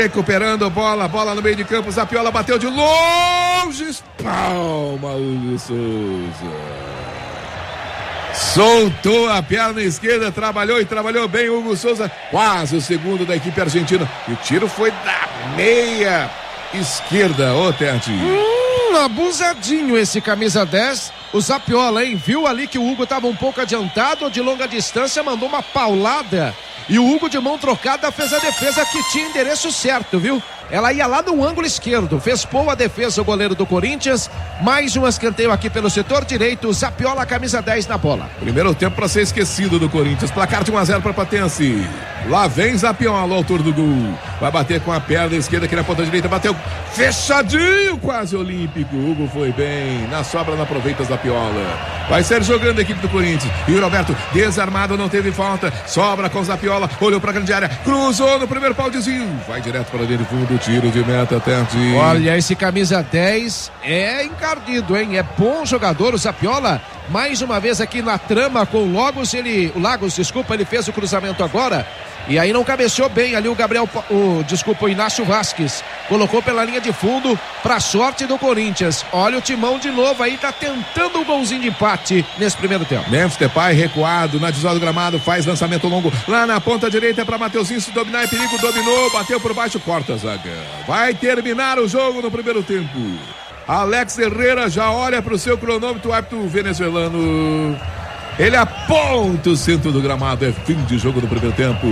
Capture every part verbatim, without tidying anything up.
Recuperando a bola, bola no meio de campo, Zapiola bateu de longe, espalma Hugo Souza. Soltou a perna esquerda, trabalhou e trabalhou bem Hugo Souza, quase o segundo da equipe argentina. E o tiro foi da meia esquerda, ô Tete. Hum, abusadinho esse camisa dez, o Zapiola, hein? Viu ali que o Hugo estava um pouco adiantado, de longa distância, mandou uma paulada. E o Hugo de mão trocada fez a defesa que tinha endereço certo, viu? Ela ia lá no ângulo esquerdo, fez boa defesa o goleiro do Corinthians. Mais um escanteio aqui pelo setor direito, Zapiola, camisa dez na bola. Primeiro tempo para ser esquecido do Corinthians, placar de um a zero para Platense. Lá vem Zapiola, autor do gol. Vai bater com a perna esquerda aqui na ponta direita, bateu fechadinho, quase olímpico. Hugo foi bem, na sobra não aproveita Zapiola. Vai ser jogando a equipe do Corinthians. E o Roberto, desarmado, não teve falta. Sobra com Zapiola, olhou para a grande área, cruzou no primeiro pau, desvio. Vai direto para a linha de fundo, tiro de meta, Tete. Olha, esse camisa dez é encardido, hein? É bom jogador, o Zapiola. Mais uma vez aqui na trama com o Lagos, ele, o Lagos, desculpa, ele fez o cruzamento agora. E aí não cabeceou bem ali o Gabriel, o, desculpa, o Inácio Vasquez. Colocou pela linha de fundo, pra sorte do Corinthians. Olha o Timão de novo aí, tá tentando um golzinho de empate nesse primeiro tempo. Memphis Depay recuado, na desvio do gramado, faz lançamento longo. Lá na ponta direita pra Mateuzinho, se dominar é perigo, dominou, bateu por baixo, corta a zaga. Vai terminar o jogo no primeiro tempo. Alex Herrera já olha pro seu cronômetro, o árbitro venezuelano. Ele aponta o centro do gramado, é fim de jogo do primeiro tempo.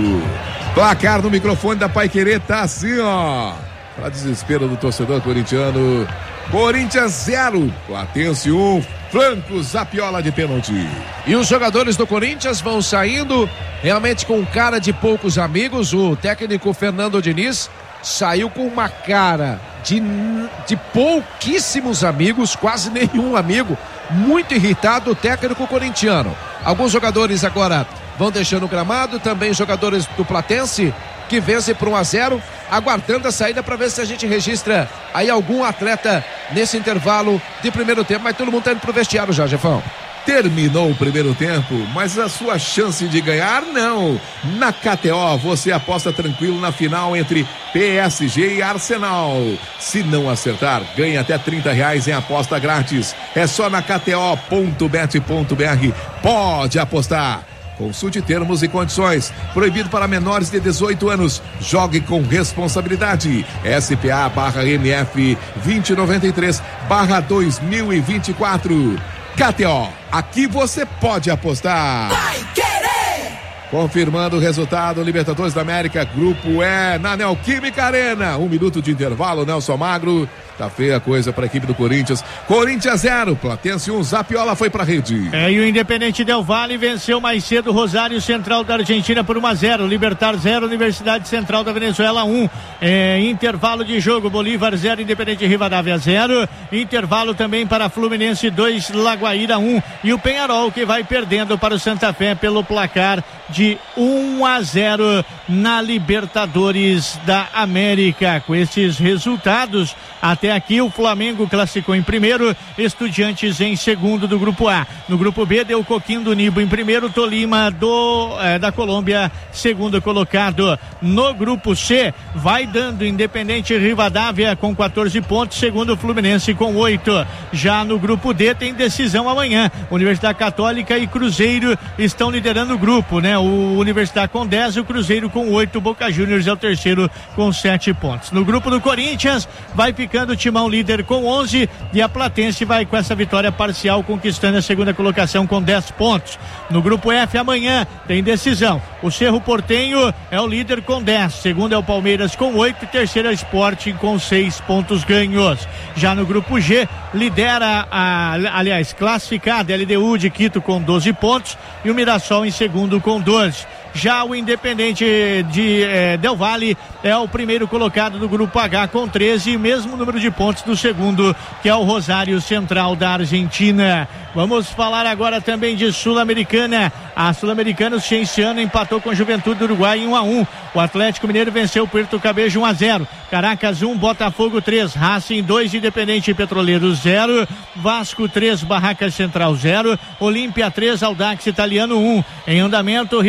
Placar no microfone da Paiquerê tá assim, ó. Pra desespero do torcedor corintiano. Corinthians zero, Platense um, Franco Zapiola de pênalti. E os jogadores do Corinthians vão saindo realmente com cara de poucos amigos. O técnico Fernando Diniz saiu com uma cara de, de pouquíssimos amigos, quase nenhum amigo. Muito irritado o técnico corintiano. Alguns jogadores agora vão deixando o gramado, também jogadores do Platense que vence por um a zero, aguardando a saída para ver se a gente registra aí algum atleta nesse intervalo de primeiro tempo, mas todo mundo tá indo pro vestiário já, Jefão. Terminou o primeiro tempo, mas a sua chance de ganhar não. Na K T O você aposta tranquilo na final entre P S G e Arsenal. Se não acertar, ganha até trinta reais em aposta grátis. É só na K T O ponto bet ponto B R. Pode apostar. Consulte termos e condições. Proibido para menores de dezoito anos. Jogue com responsabilidade. S P A barra M F vinte e noventa e três barra dois mil e vinte e quatro. K T O, aqui você pode apostar. Vai querer! Confirmando o resultado, Libertadores da América, Grupo E, na Neoquímica Arena. Um minuto de intervalo, Nelson Magro. Tá feia a coisa para a equipe do Corinthians. Corinthians zero, Platense um, Zapiola foi para a rede. É, e o Independente Del Valle venceu mais cedo o Rosário Central da Argentina por um a zero. Libertar zero, Universidade Central da Venezuela um. É, intervalo de jogo, Bolívar zero, Independente Rivadavia zero. Intervalo também para Fluminense dois, Lagoaíra um. E o Penharol que vai perdendo para o Santa Fé pelo placar de um a zero na Libertadores da América. Com esses resultados, até aqui o Flamengo classificou em primeiro, Estudiantes em segundo do grupo A. No grupo B deu o Coquinho do Nibo em primeiro, Tolima do, eh, da Colômbia segundo colocado. No grupo C vai dando Independente Rivadavia com quatorze pontos, segundo o Fluminense com oito. Já no grupo D tem decisão amanhã. Universidade Católica e Cruzeiro estão liderando o grupo, né? O Universidade com dez, o Cruzeiro com oito, Boca Juniors é o terceiro com sete pontos. No grupo do Corinthians vai ficando o Timão líder com onze e a Platense vai com essa vitória parcial conquistando a segunda colocação com dez pontos. No grupo F amanhã tem decisão. O Cerro Porteño é o líder com dez, segundo é o Palmeiras com oito, terceiro é o Sporting com seis pontos ganhos. Já no grupo G lidera a, aliás, classificada a L D U de Quito com doze pontos e o Mirassol em segundo com doze. Já o Independente de eh, Del Valle é o primeiro colocado do grupo H com treze, mesmo número de pontos do segundo, que é o Rosário Central da Argentina. Vamos falar agora também de Sul-Americana. A Sul-Americana, o Cienciano empatou com a Juventude do Uruguai em um a um. O Atlético Mineiro venceu o Puerto Cabejo um a zero. Caracas um, Botafogo três, Racing dois, Independente Petroleiro zero, Vasco três, Barracas Central zero, Olímpia três, Audax Italiano um. Em andamento, River Plate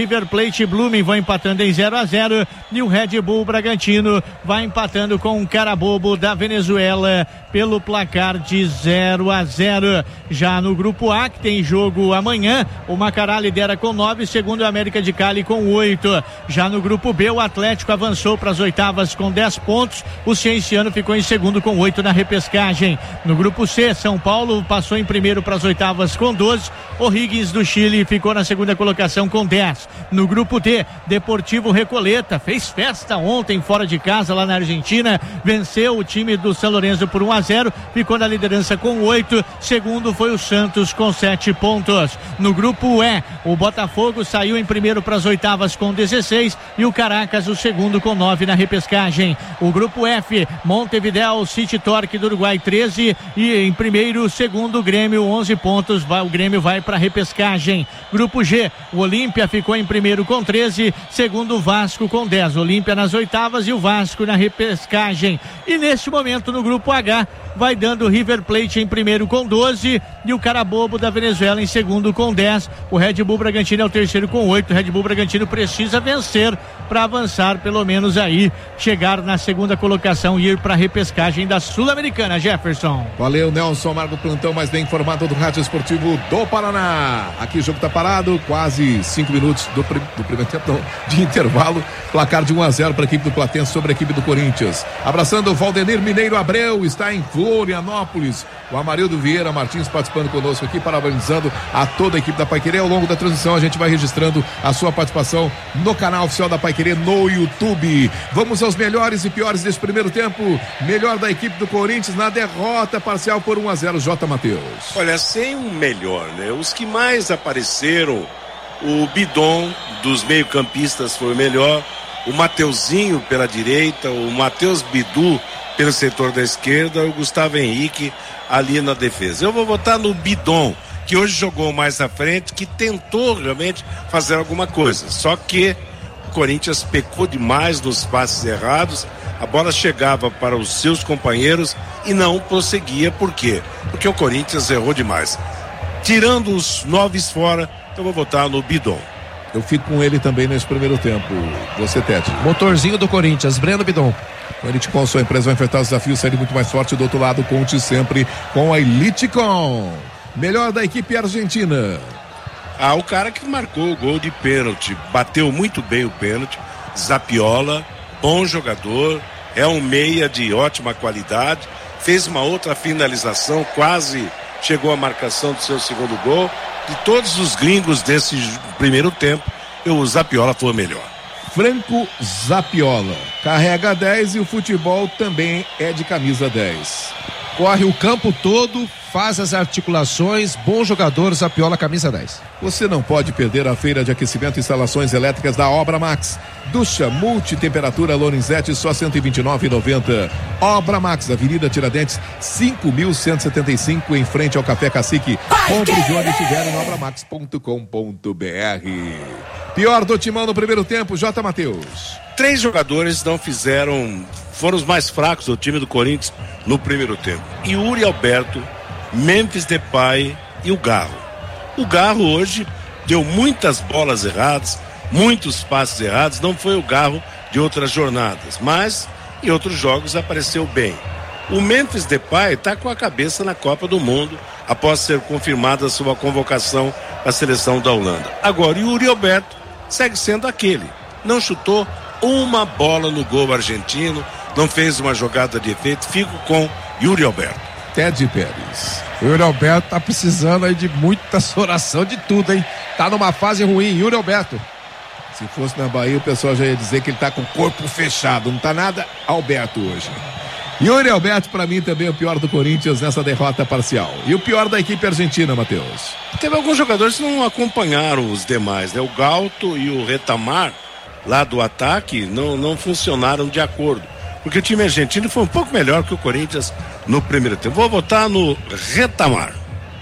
Plate e Blooming vão empatando em zero a zero e o Red Bull Bragantino vai empatando com o Carabobo da Venezuela pelo placar de zero a zero. Já no grupo A, que tem jogo amanhã, o Macará lidera com nove, segundo o América de Cali com oito. Já no grupo B, o Atlético avançou para as oitavas com dez pontos, o Cienciano ficou em segundo com oito na repescagem. No grupo C, São Paulo passou em primeiro para as oitavas com doze, o Higgins do Chile ficou na segunda colocação com dez. No grupo D, Deportivo Recoleta fez festa ontem fora de casa lá na Argentina, venceu o time do São Lourenço por um a zero, ficou na liderança com oito, segundo foi o Santos com sete pontos. No grupo E, o Botafogo saiu em primeiro para as oitavas com dezesseis e o Caracas o segundo com nove na repescagem. O grupo F, Montevideo City Torque do Uruguai treze e em primeiro, segundo Grêmio onze pontos, vai, o Grêmio vai para a repescagem. Grupo G, o Olímpia ficou em primeiro com treze, segundo o Vasco com dez, Olímpia nas oitavas e o Vasco na repescagem. E neste momento no grupo H vai dando o River Plate em primeiro com doze e o Carabobo da Venezuela em segundo com dez. O Red Bull Bragantino é o terceiro com oito. O Red Bull Bragantino precisa vencer para avançar, pelo menos aí, chegar na segunda colocação e ir para a repescagem da Sul-Americana. Jefferson. Valeu, Nelson Marco, plantão mais bem informado do Rádio Esportivo do Paraná. Aqui o jogo tá parado, quase cinco minutos do, prim, do primeiro tempo, não, de intervalo. Placar de um a zero para a equipe do Platense sobre a equipe do Corinthians. Abraçando o Valdenir Mineiro Abreu, está em Florianópolis. O Amarildo Vieira Martins participando conosco aqui, parabenizando a toda a equipe da Paiquerê. Ao longo da transmissão a gente vai registrando a sua participação no canal oficial da Paiquerê no YouTube. Vamos aos melhores e piores desse primeiro tempo. Melhor da equipe do Corinthians na derrota parcial por um a zero, J. Matheus. Olha, sem um melhor, né? Os que mais apareceram, o Bidon dos meio-campistas foi o melhor, o Mateuzinho pela direita, o Matheus Bidu pelo setor da esquerda, o Gustavo Henrique ali na defesa. Eu vou votar no Bidon, que hoje jogou mais à frente, que tentou realmente fazer alguma coisa, só que o Corinthians pecou demais nos passes errados, a bola chegava para os seus companheiros e não prosseguia. Por quê? Porque o Corinthians errou demais. Tirando os noves fora, eu vou votar no Bidon. Eu fico com ele também nesse primeiro tempo. Você, Tete. Motorzinho do Corinthians, Breno Bidon. O Elitecom, sua empresa vai enfrentar os desafios, sair muito mais forte. Do outro lado, conte sempre com a Elitecom. Melhor da equipe argentina. Ah, o cara que marcou o gol de pênalti, bateu muito bem o pênalti, Zapiola, bom jogador, é um meia de ótima qualidade, fez uma outra finalização, quase chegou à marcação do seu segundo gol. De todos os gringos desse primeiro tempo, o Zapiola foi o melhor. Franco Zapiola carrega dez e o futebol também é de camisa dez. Corre o campo todo, faz as articulações, bom jogador, Zapiola, camisa dez. Você não pode perder a feira de aquecimento e instalações elétricas da Obra Max. Ducha multitemperatura Lorenzetti, só cento e vinte e nove reais e noventa centavos. Obra Max, Avenida Tiradentes, cinco mil cento e setenta e cinco, em frente ao Café Cacique. Compre de onde estiver em obra max ponto com ponto b r. Pior do Timão no primeiro tempo, J. Matheus. Três jogadores não fizeram, foram os mais fracos do time do Corinthians no primeiro tempo. Yuri Alberto, Memphis Depay e o Garro. O Garro hoje deu muitas bolas erradas, muitos passes errados, não foi o Garro de outras jornadas, mas em outros jogos apareceu bem. O Memphis Depay está com a cabeça na Copa do Mundo após ser confirmada a sua convocação para a seleção da Holanda. Agora, o Yuri Alberto segue sendo aquele, não chutou uma bola no gol argentino, não fez uma jogada de efeito. Fico com Yuri Alberto. Ted Pérez. O Yuri Alberto tá precisando aí de muita oração, de tudo, hein? Tá numa fase ruim, Yuri Alberto. Se fosse na Bahia, o pessoal já ia dizer que ele tá com o corpo fechado. Não tá nada Alberto hoje. Yuri Alberto, pra mim, também é o pior do Corinthians nessa derrota parcial. E o pior da equipe argentina, Matheus? Teve alguns jogadores que não acompanharam os demais, né? O Galto e o Retamar, lá do ataque, não, não funcionaram de acordo. Porque o time argentino foi um pouco melhor que o Corinthians no primeiro tempo. Vou votar no Retamar.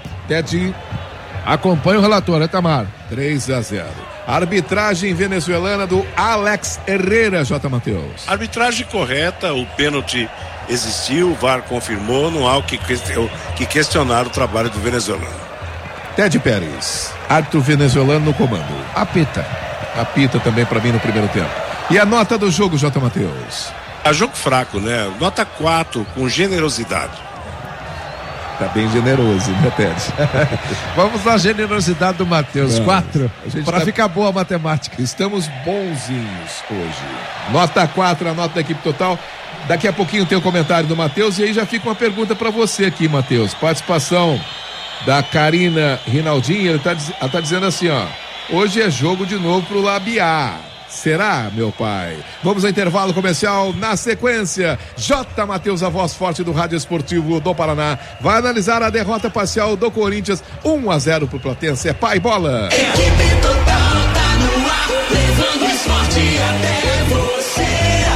Tete. Acompanha o relator, Retamar. três a zero. Arbitragem venezuelana do Alex Herrera, J. Matheus. Arbitragem correta, o pênalti existiu, o V A R confirmou, não há o que, que questionar o trabalho do venezuelano. Ted Pérez, árbitro venezuelano no comando. Apita. apita também para mim no primeiro tempo. E a nota do jogo, J. Matheus? A jogo fraco, né? Nota quatro, com generosidade. Tá bem generoso, né, Pérez? Vamos na generosidade do Matheus. Quatro. Para tá... ficar boa a matemática. Estamos bonzinhos hoje. Nota quatro, a nota da equipe total. Daqui a pouquinho tem o comentário do Matheus e aí já fica uma pergunta para você aqui, Matheus. Participação da Karina Rinaldinho, ele tá, ela tá dizendo assim, ó: hoje é jogo de novo pro Labiá. Será, meu pai? Vamos ao intervalo comercial. Na sequência, J. Matheus, a voz forte do Rádio Esportivo do Paraná, vai analisar a derrota parcial do Corinthians, um a zero pro Platense. É pai bola. Equipe total tá no ar, levando o esporte até você.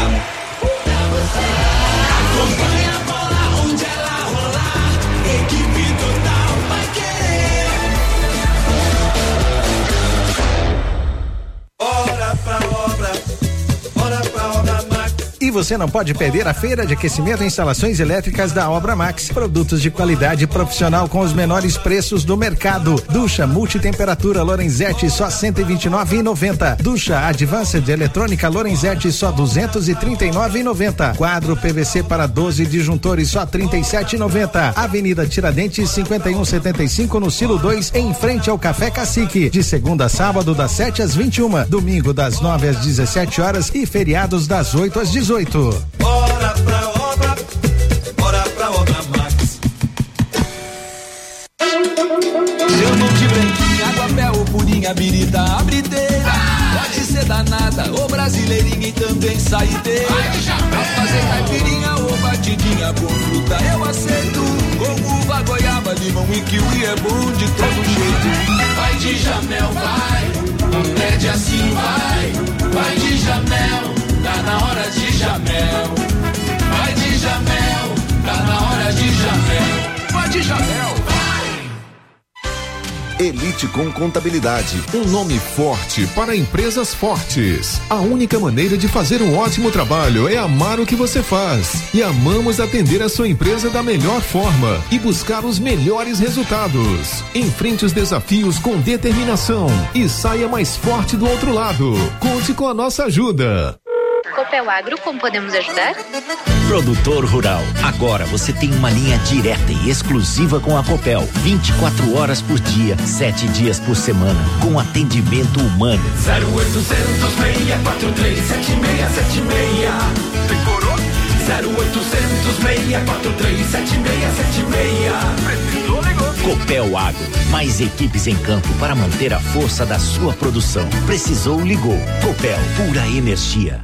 Acompanha a bola onde ela rolar. Equipe total vai querer. Bora pra obra, bora pra obra Max. E você não pode perder a feira de aquecimento e instalações elétricas da Obra Max. Produtos de qualidade profissional com os menores preços do mercado. Ducha multitemperatura Lorenzetti só cento e vinte e nove reais e noventa centavos. Ducha Advanced eletrônica Lorenzetti só duzentos e trinta e nove reais e noventa centavos. Quadro P V C para doze disjuntores só trinta e sete reais e noventa centavos. Avenida Tiradentes cinquenta e um setenta e cinco no Silo dois, em frente ao Café Cacique. De segunda a sábado das sete às vinte e uma, domingo das nove às dezessete horas e feriados das oito às dezoito. Bora pra obra, bora pra obra Max. Chamam de branquinha, água, ou purinha, birita, abrideira. Pode ser danada, ou brasileirinha e também saideira. Pra fazer caipirinha ou batidinha com fruta eu aceito. Com uva, goiaba, limão e kiwi é bom de todo jeito. Vai de Jamel, vai, pede assim, vai. Vai de Jamel, tá na hora de Jamel. Vai de Jamel, tá na hora de Jamel. Vai de Jamel, vai. Elite com Contabilidade, um nome forte para empresas fortes. A única maneira de fazer um ótimo trabalho é amar o que você faz. E amamos atender a sua empresa da melhor forma e buscar os melhores resultados. Enfrente os desafios com determinação e saia mais forte do outro lado. Conte com a nossa ajuda. Copel Agro, como podemos ajudar? Produtor rural, agora você tem uma linha direta e exclusiva com a Copel, vinte e quatro horas por dia, sete dias por semana, com atendimento humano. zero oitocentos, seis quatro três, sete seis sete seis. Decorou? zero oitocentos, seis quatro três, sete seis sete seis. Precisou, ligou. Copel Agro, mais equipes em campo para manter a força da sua produção. Precisou, ligou. Copel, pura energia.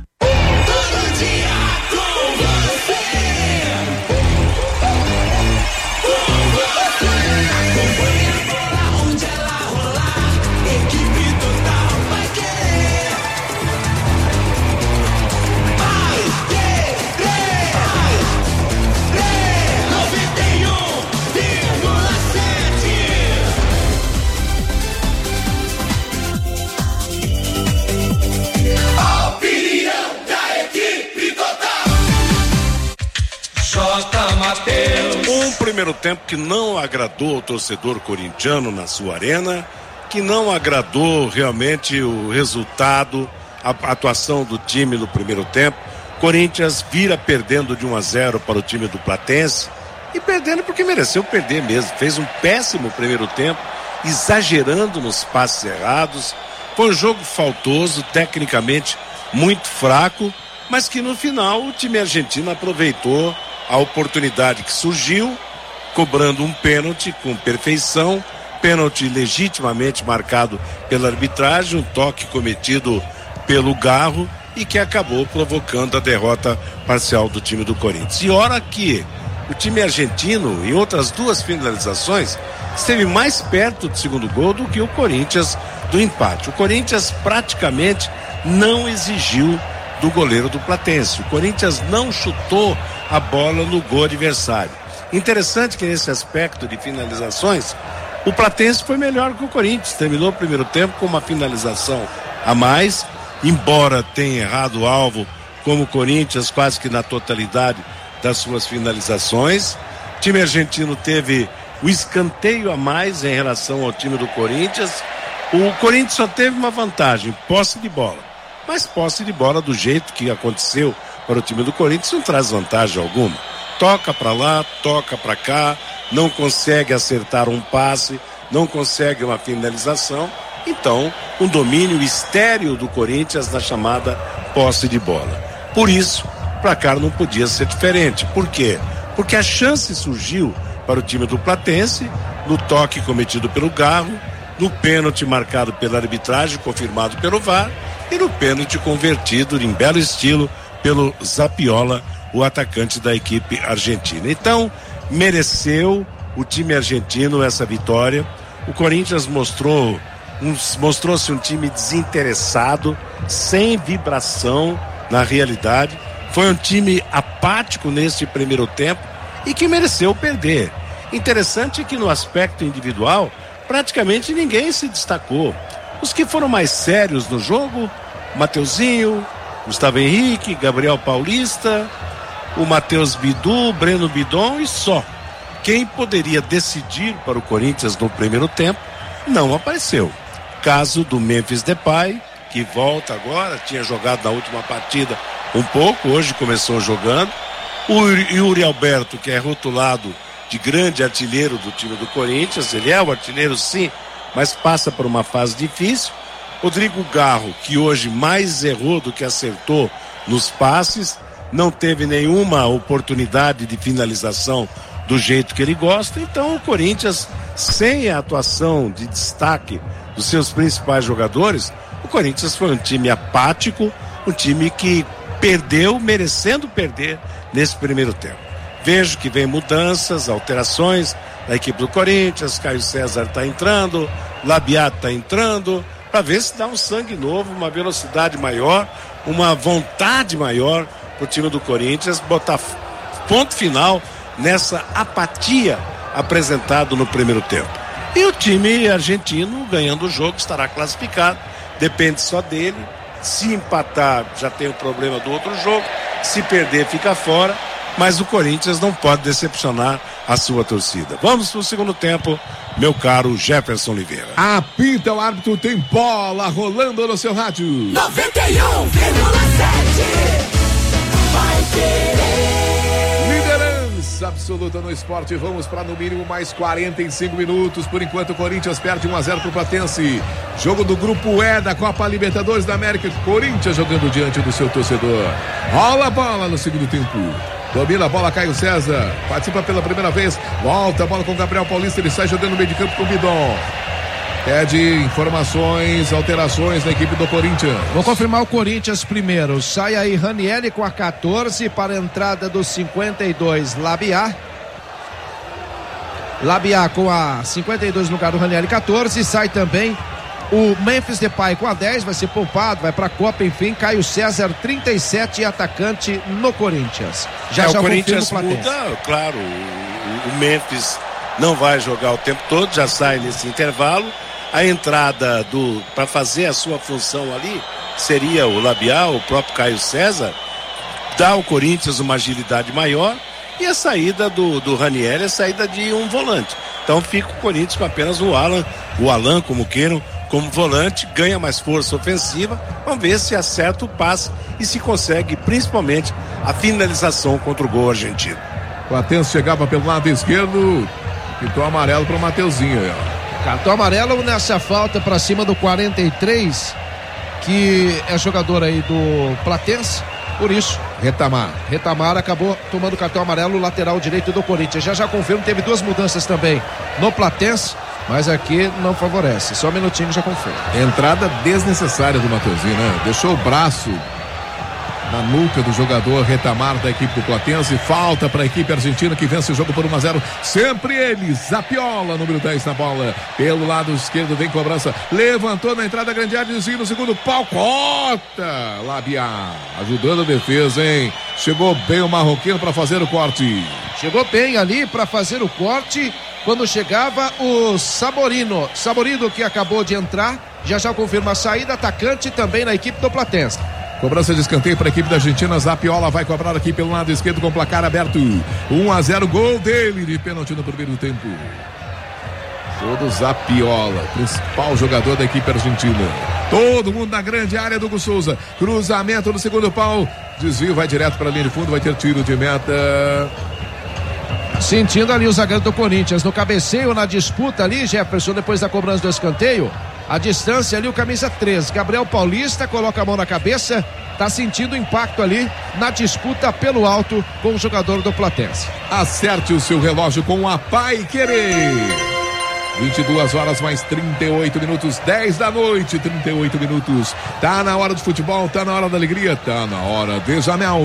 Um primeiro tempo que não agradou o torcedor corintiano na sua arena, que não agradou realmente o resultado, a atuação do time no primeiro tempo. Corinthians vira perdendo de um a zero para o time do Platense e perdendo porque mereceu perder mesmo. Fez um péssimo primeiro tempo, exagerando nos passes errados. Foi um jogo faltoso, tecnicamente muito fraco, mas que no final o time argentino aproveitou a oportunidade que surgiu, cobrando um pênalti com perfeição, pênalti legitimamente marcado pela arbitragem, um toque cometido pelo Garro e que acabou provocando a derrota parcial do time do Corinthians. E hora que o time argentino, em outras duas finalizações, esteve mais perto do segundo gol do que o Corinthians do empate. O Corinthians praticamente não exigiu do goleiro do Platense. O Corinthians não chutou a bola no gol adversário. Interessante que nesse aspecto de finalizações, o Platense foi melhor que o Corinthians. Terminou o primeiro tempo com uma finalização a mais, embora tenha errado o alvo, como o Corinthians, quase que na totalidade das suas finalizações. O time argentino teve o escanteio a mais em relação ao time do Corinthians O Corinthians só teve uma vantagem, posse de bola. Mas posse de bola do jeito que aconteceu para o time do Corinthians não traz vantagem alguma. Toca para lá, toca para cá, não consegue acertar um passe, não consegue uma finalização. Então, um domínio estéril do Corinthians na chamada posse de bola. Por isso, o placar não podia ser diferente. Por quê? Porque a chance surgiu para o time do Platense no toque cometido pelo Garro, no pênalti marcado pela arbitragem, confirmado pelo V A R, e no pênalti convertido em belo estilo pelo Zapiola, o atacante da equipe argentina. Então, mereceu o time argentino essa vitória. O Corinthians mostrou um, mostrou-se um time desinteressado, sem vibração na realidade. Foi um time apático neste primeiro tempo e que mereceu perder. Interessante que no aspecto individual, praticamente ninguém se destacou. Os que foram mais sérios no jogo, Mateuzinho, Gustavo Henrique, Gabriel Paulista, o Matheus Bidu, Breno Bidon e só. Quem poderia decidir para o Corinthians no primeiro tempo não apareceu. Caso do Memphis Depay, que volta agora, tinha jogado na última partida um pouco, hoje começou jogando. O Yuri Alberto, que é rotulado de grande artilheiro do time do Corinthians, ele é o artilheiro sim, mas passa por uma fase difícil. Rodrigo Garro, que hoje mais errou do que acertou nos passes, não teve nenhuma oportunidade de finalização do jeito que ele gosta. Então o Corinthians, sem a atuação de destaque dos seus principais jogadores, o Corinthians foi um time apático, um time que perdeu, merecendo perder nesse primeiro tempo. Vejo que vem mudanças, alterações na equipe do Corinthians. Caio César está entrando, Labiat está entrando, para ver se dá um sangue novo, uma velocidade maior, uma vontade maior para o time do Corinthians botar ponto final nessa apatia apresentada no primeiro tempo. E o time argentino, ganhando o jogo, estará classificado, depende só dele. Se empatar, já tem o problema do outro jogo, se perder, fica fora. Mas o Corinthians não pode decepcionar a sua torcida. Vamos para o segundo tempo, meu caro Jefferson Oliveira. Apita o árbitro, tem bola rolando no seu rádio. noventa e um vírgula sete Vai querer. Liderança absoluta no esporte. Vamos para no mínimo mais quarenta e cinco minutos. Por enquanto o Corinthians perde um a zero pro Platense. Jogo do grupo E da Copa Libertadores da América. Corinthians jogando diante do seu torcedor. Rola a bola no segundo tempo. Domina a bola, Caio César. Participa pela primeira vez. Volta a bola com o Gabriel Paulista. Ele sai jogando no meio de campo com o Bidon. Pede informações, alterações na equipe do Corinthians. Vou confirmar o Corinthians primeiro. Sai aí Ranieri com a quatorze para a entrada do cinquenta e dois, Labiat. Labiat com a cinquenta e dois no lugar do Ranieri, quatorze. Sai também o Memphis Depay com a dez, vai ser poupado, vai para a Copa, enfim. Caio César, trinta e sete, atacante no Corinthians. Já é, já o Corinthians o muda, claro, o, o Memphis não vai jogar o tempo todo, já sai nesse intervalo. A entrada do para fazer a sua função ali seria o Labiat, o próprio Caio César, dá ao Corinthians uma agilidade maior, e a saída do, do Ranieri é a saída de um volante. Então fica o Corinthians com apenas o Alan, o Alan, como queiram, como volante, ganha mais força ofensiva. Vamos ver se acerta o passe e se consegue principalmente a finalização contra o gol argentino. O Platense chegava pelo lado esquerdo, pintou amarelo para o Mateuzinho aí, ó. Cartão amarelo nessa falta para cima do quarenta e três, que é jogador aí do Platense. Por isso, Retamar. Retamar acabou tomando cartão amarelo, lateral direito do Corinthians. Já já confirmo, teve duas mudanças também no Platense, mas aqui não favorece. Só um minutinho, já confirmo. Entrada desnecessária do Mateuzinho, né? Deixou o braço na nuca do jogador Retamar da equipe do Platense. Falta para a equipe argentina que vence o jogo por um a zero. Sempre ele, Zapiola, número dez na bola. Pelo lado esquerdo vem cobrança. Levantou na entrada, grande área, desvio no segundo pau. Corta! Labiat, ajudando a defesa, hein? Chegou bem o marroquino para fazer o corte. Chegou bem ali para fazer o corte quando chegava o Saborino. Saborino que acabou de entrar. Já já confirma a saída, atacante também na equipe do Platense. Cobrança de escanteio para a equipe da Argentina. Zapiola vai cobrar aqui pelo lado esquerdo com o placar aberto. um a zero, gol dele de pênalti no primeiro tempo. Todo Zapiola, principal jogador da equipe argentina. Todo mundo na grande área do Hugo Souza. Cruzamento no segundo pau. Desvio, vai direto para a linha de fundo, vai ter tiro de meta. Sentindo ali o zagueiro do Corinthians no cabeceio, na disputa ali, Jefferson, depois da cobrança do escanteio. A distância ali, o camisa treze, Gabriel Paulista, coloca a mão na cabeça, tá sentindo o impacto ali na disputa pelo alto com o jogador do Platense. Acerte o seu relógio com a Pai Querer. vinte e duas horas mais trinta e oito minutos, dez da noite, trinta e oito minutos. Tá na hora de futebol, tá na hora da alegria, tá na hora de Jamel.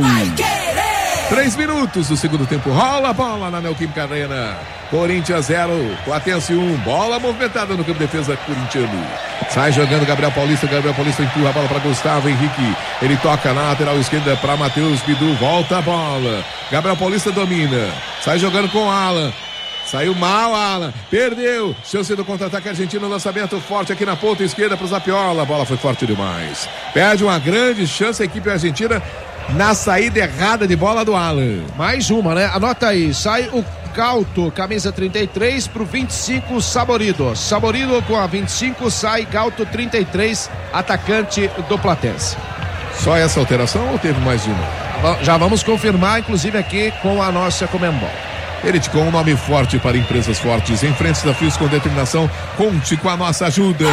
Três minutos do segundo tempo, rola a bola na Neoquímica Arena. Corinthians zero, Platense um, bola movimentada no campo de defesa corintiano. Sai jogando Gabriel Paulista, Gabriel Paulista empurra a bola para Gustavo Henrique. Ele toca na lateral esquerda para Matheus Bidu, volta a bola. Gabriel Paulista domina, sai jogando com Alan. Saiu mal, Alan. Perdeu. Chance do contra-ataque argentino. Lançamento forte aqui na ponta esquerda para o Zapiola. A bola foi forte demais. Perde uma grande chance a equipe argentina na saída errada de bola do Alan. Mais uma, né? Anota aí. Sai o Gauto, camisa trinta e três pro vinte e cinco, Saborido. Saborido com a vinte e cinco, sai Gauto trinta e três, atacante do Platense. Só essa alteração ou teve mais uma? Já vamos confirmar, inclusive aqui com a nossa Comembol. Elite com um nome forte para empresas fortes. Enfrente desafios com determinação. Conte com a nossa ajuda.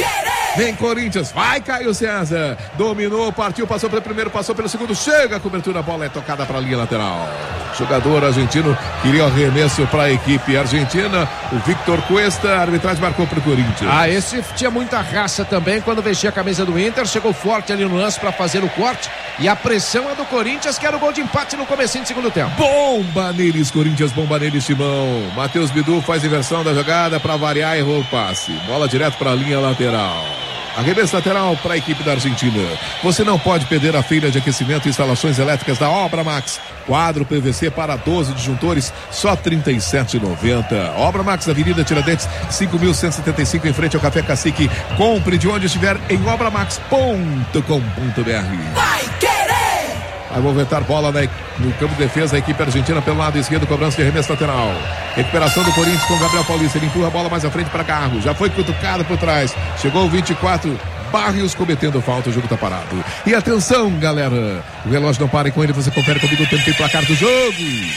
Vem Corinthians, vai Caio César. Dominou, partiu, passou pelo primeiro, passou pelo segundo. Chega a cobertura, a bola é tocada para a linha lateral. Jogador argentino queria arremesso para a equipe argentina. O Victor Cuesta, a arbitragem marcou para o Corinthians. Ah, esse tinha muita raça também quando vestia a camisa do Inter. Chegou forte ali no lance para fazer o corte. E a pressão é do Corinthians, que era o gol de empate no comecinho do segundo tempo. Bomba neles, Corinthians, bomba neles, Timão. Matheus Bidu faz inversão da jogada para variar e errou o passe. Bola direto para a linha lateral. Arremesso lateral para a equipe da Argentina. Você não pode perder a feira de aquecimento e instalações elétricas da Obra Max. Quadro P V C para doze disjuntores, só trinta e sete reais e noventa centavos. Obra Max, Avenida Tiradentes, cinco mil cento e setenta e cinco, em frente ao Café Cacique. Compre de onde estiver em obramax ponto com ponto br. Vai querer! Vai movimentar bola na, no campo de defesa, a equipe argentina pelo lado esquerdo, cobrança de arremesso lateral. Recuperação do Corinthians com Gabriel Paulista. Ele empurra a bola mais à frente para Garro. Já foi cutucado por trás. Chegou o vinte e quatro. Barrios cometendo falta, o jogo tá parado. E atenção, galera. O relógio não para e com ele você confere comigo o tempo e placar do jogo.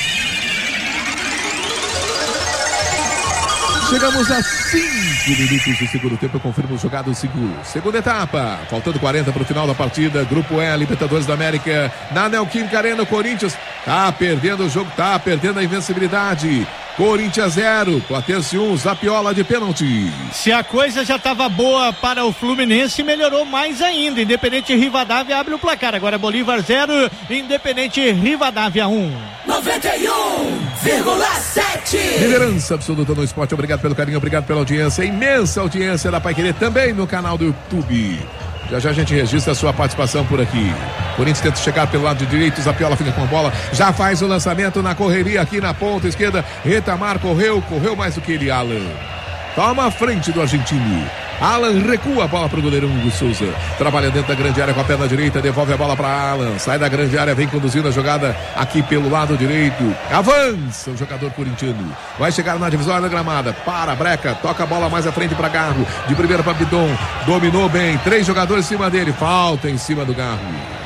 Chegamos a cinco minutos do segundo tempo. Eu confirmo o jogado cinco. Segunda etapa. Faltando quarenta para o final da partida. Grupo E, Libertadores da América. Na Neoquímica Arena, o Corinthians tá perdendo o jogo, tá perdendo a invencibilidade. Corinthians zero, Platense um, Zapiola de pênalti. Se a coisa já estava boa para o Fluminense, melhorou mais ainda. Independente Rivadavia abre o placar. Agora Bolívar zero, Independente Rivadavia um. noventa e um vírgula sete. Liderança absoluta no esporte. Obrigado pelo carinho, obrigado pela audiência. Imensa audiência da Pai Querer também no canal do YouTube. Já já a gente registra a sua participação por aqui. Corinthians tenta chegar pelo lado direito, Zapiola fica com a bola, já faz o lançamento na correria aqui na ponta esquerda. Retamar correu, correu mais do que ele, Alan. Toma a frente do argentino. Alan recua a bola para o goleirão Hugo Souza. Trabalha dentro da grande área com a perna direita, devolve a bola para Alan. Sai da grande área, vem conduzindo a jogada aqui pelo lado direito. Avança o jogador corintiano. Vai chegar na divisória da gramada. Para, breca, toca a bola mais à frente para Garro. De primeira para Bidon. Dominou bem. Três jogadores em cima dele. Falta em cima do Garro.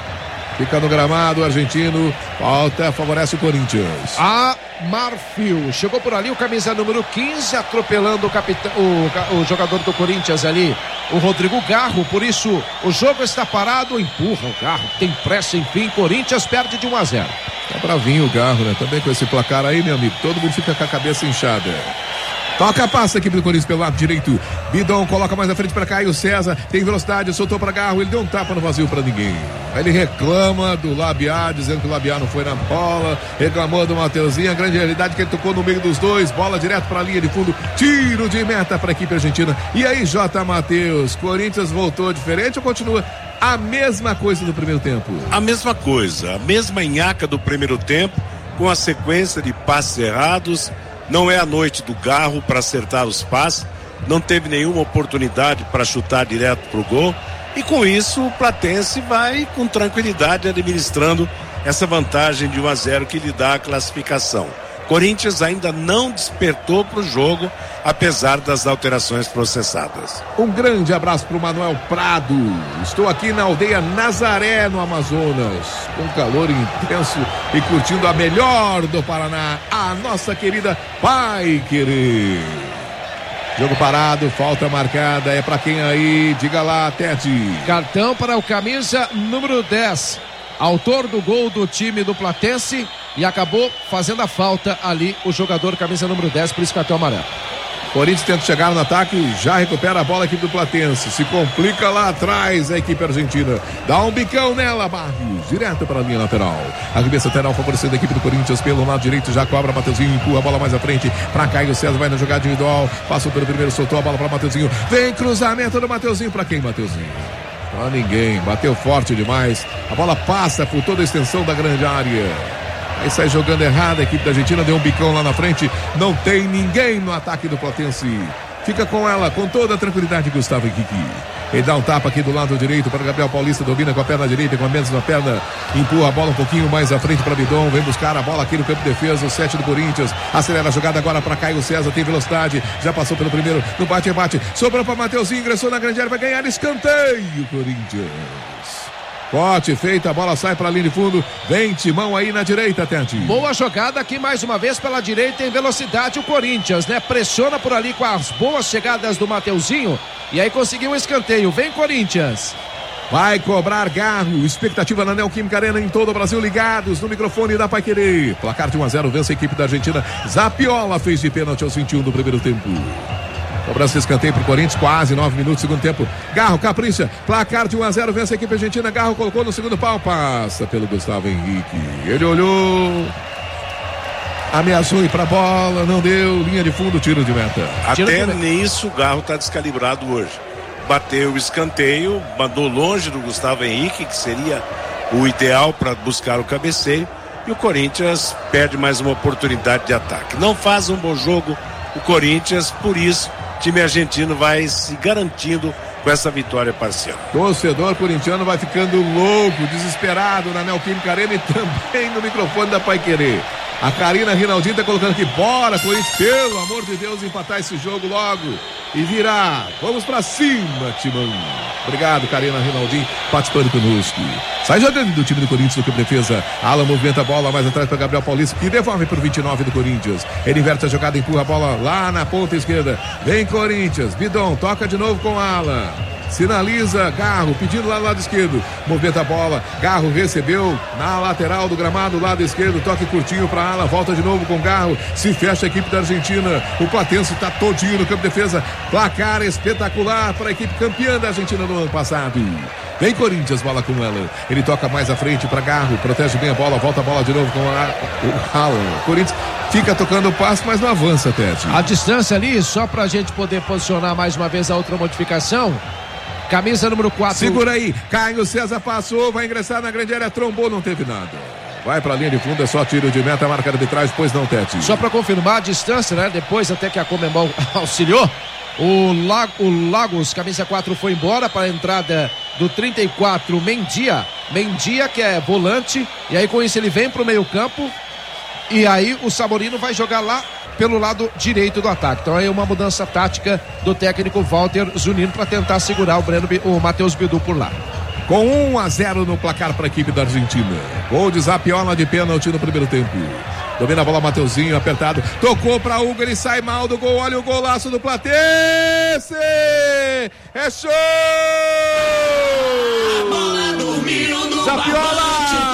Fica no gramado o argentino. Falta, favorece o Corinthians. A Marfil. Chegou por ali o camisa número quinze, atropelando o, capitão, o, o jogador do Corinthians ali, o Rodrigo Garro. Por isso, o jogo está parado. Empurra o Garro. Tem pressa, enfim. Corinthians perde de um a zero. Tá bravinho o Garro, né? Também com esse placar aí, meu amigo. Todo mundo fica com a cabeça inchada. Toca a passa aqui pro Corinthians pelo lado direito. Bidon coloca mais à frente para Caio César. Tem velocidade, soltou para Garro. Ele deu um tapa no vazio para ninguém. Aí ele reclama do Labiá, dizendo que o Labiá não foi na bola. Reclamou do Mateuzinho. A grande realidade é que ele tocou no meio dos dois. Bola direto para a linha de fundo. Tiro de meta para a equipe argentina. E aí, J. Matheus, Corinthians voltou diferente ou continua a mesma coisa do primeiro tempo? A mesma coisa, a mesma nhaca do primeiro tempo, com a sequência de passes errados. Não é a noite do Garro para acertar os passes, não teve nenhuma oportunidade para chutar direto pro gol, e com isso o Platense vai com tranquilidade administrando essa vantagem de um a zero que lhe dá a classificação. Corinthians ainda não despertou para o jogo, apesar das alterações processadas. Um grande abraço para o Manuel Prado. Estou aqui na aldeia Nazaré, no Amazonas, com calor intenso e curtindo a melhor do Paraná, a nossa querida Paiquerê. Jogo parado, falta marcada, é para quem aí? Diga lá, Tete. Cartão para o camisa número dez, autor do gol do time do Platense, e acabou fazendo a falta ali o jogador camisa número dez, por isso cartão amarelo. Corinthians tenta chegar no ataque, já recupera a bola aqui do Platense, se complica lá atrás a equipe argentina, dá um bicão nela, Barrios, direto para a linha lateral, arremesso lateral favorecendo a equipe do Corinthians pelo lado direito, já cobra Mateuzinho, empurra a bola mais à frente para Caio César, vai na jogada individual, passou pelo primeiro, soltou a bola para Mateuzinho, vem cruzamento do Mateuzinho, para quem, Mateuzinho? Para ninguém, bateu forte demais, a bola passa por toda a extensão da grande área. Aí sai jogando errado, a equipe da Argentina deu um bicão lá na frente, não tem ninguém no ataque do Platense. Fica com ela, com toda a tranquilidade, Gustavo Henrique. Ele dá um tapa aqui do lado direito para Gabriel Paulista, domina com a perna direita, com a menos na perna, empurra a bola um pouquinho mais à frente para Bidon, vem buscar a bola aqui no campo de defesa, o sete do Corinthians, acelera a jogada agora para Caio César, tem velocidade, já passou pelo primeiro, no bate-bate, sobrou para Mateuzinho, ingressou na grande área, vai ganhar escanteio, Corinthians. Corte feito, a bola sai para a linha de fundo, vem Timão aí na direita, Tete. Boa jogada aqui mais uma vez pela direita, em velocidade o Corinthians, né? Pressiona por ali com as boas chegadas do Mateuzinho e aí conseguiu um escanteio, vem Corinthians. Vai cobrar Garro, expectativa na Neoquímica Arena em todo o Brasil, ligados no microfone da Paiquerê. Placar de um a zero, vence a equipe da Argentina, Zapiola fez de pênalti aos vinte e um do primeiro tempo. Cobrança de escanteio pro Corinthians, quase nove minutos do segundo tempo. Garro capricha, placar de um a zero, vence a equipe argentina. Garro colocou no segundo pau, passa pelo Gustavo Henrique. Ele olhou, ameaçou ir pra bola, não deu, linha de fundo, tiro de meta. Até nisso o Garro tá descalibrado hoje. Bateu o escanteio, mandou longe do Gustavo Henrique, que seria o ideal para buscar o cabeceio. E o Corinthians perde mais uma oportunidade de ataque. Não faz um bom jogo o Corinthians, por isso o time argentino vai se garantindo com essa vitória parcial. Torcedor corintiano vai ficando louco, desesperado na Neoquímica Arena e também no microfone da Paiquerê. A Karina Rinaldinho tá colocando aqui, bora Corinthians, pelo amor de Deus, empatar esse jogo logo e virar. Vamos pra cima, Timão. Obrigado, Karina Rinaldinho, participando conosco. Sai jogando do time do Corinthians no campo de defesa. Alan movimenta a bola mais atrás para Gabriel Paulista, que devolve para o vinte e nove do Corinthians. Ele inverte a jogada, empurra a bola lá na ponta esquerda. Vem Corinthians, Bidon, toca de novo com Alan. Sinaliza Garro, pedindo lá no lado esquerdo. Movimenta a bola, Garro recebeu na lateral do gramado, lado esquerdo, toque curtinho para Alan, volta de novo com Garro, se fecha a equipe da Argentina. O Platense está todinho no campo de defesa. Placar espetacular para a equipe campeã da Argentina no ano passado. Vem Corinthians, bola com ela. Ele toca mais à frente para Garro, protege bem a bola, volta a bola de novo com a, o Alan. Corinthians fica tocando o passe, mas não avança, Tete. A distância ali, só pra gente poder posicionar mais uma vez a outra modificação. Camisa número quatro. Segura aí, Caio César passou, vai ingressar na grande área, trombou, não teve nada. Vai pra linha de fundo, é só tiro de meta, marca de trás, depois não, Tete. Só pra confirmar a distância, né? Depois até que a Conmebol auxiliou, o, Lag, o Lagos, camisa quatro, foi embora para a entrada do trinta e quatro, Mendia. Mendia, que é volante, e aí com isso ele vem pro meio campo, e aí o Samorino vai jogar lá pelo lado direito do ataque. Então aí uma mudança tática do técnico Walter Zunino para tentar segurar o Breno, o Matheus Bidu por lá. Com um a zero no placar para a equipe da Argentina. Gol de Zapiola de pênalti no primeiro tempo. Domina a bola Mateuzinho, apertado. Tocou para Hugo, ele sai mal do gol. Olha o golaço do Platense! É show! A bola dormiu no Zapiola!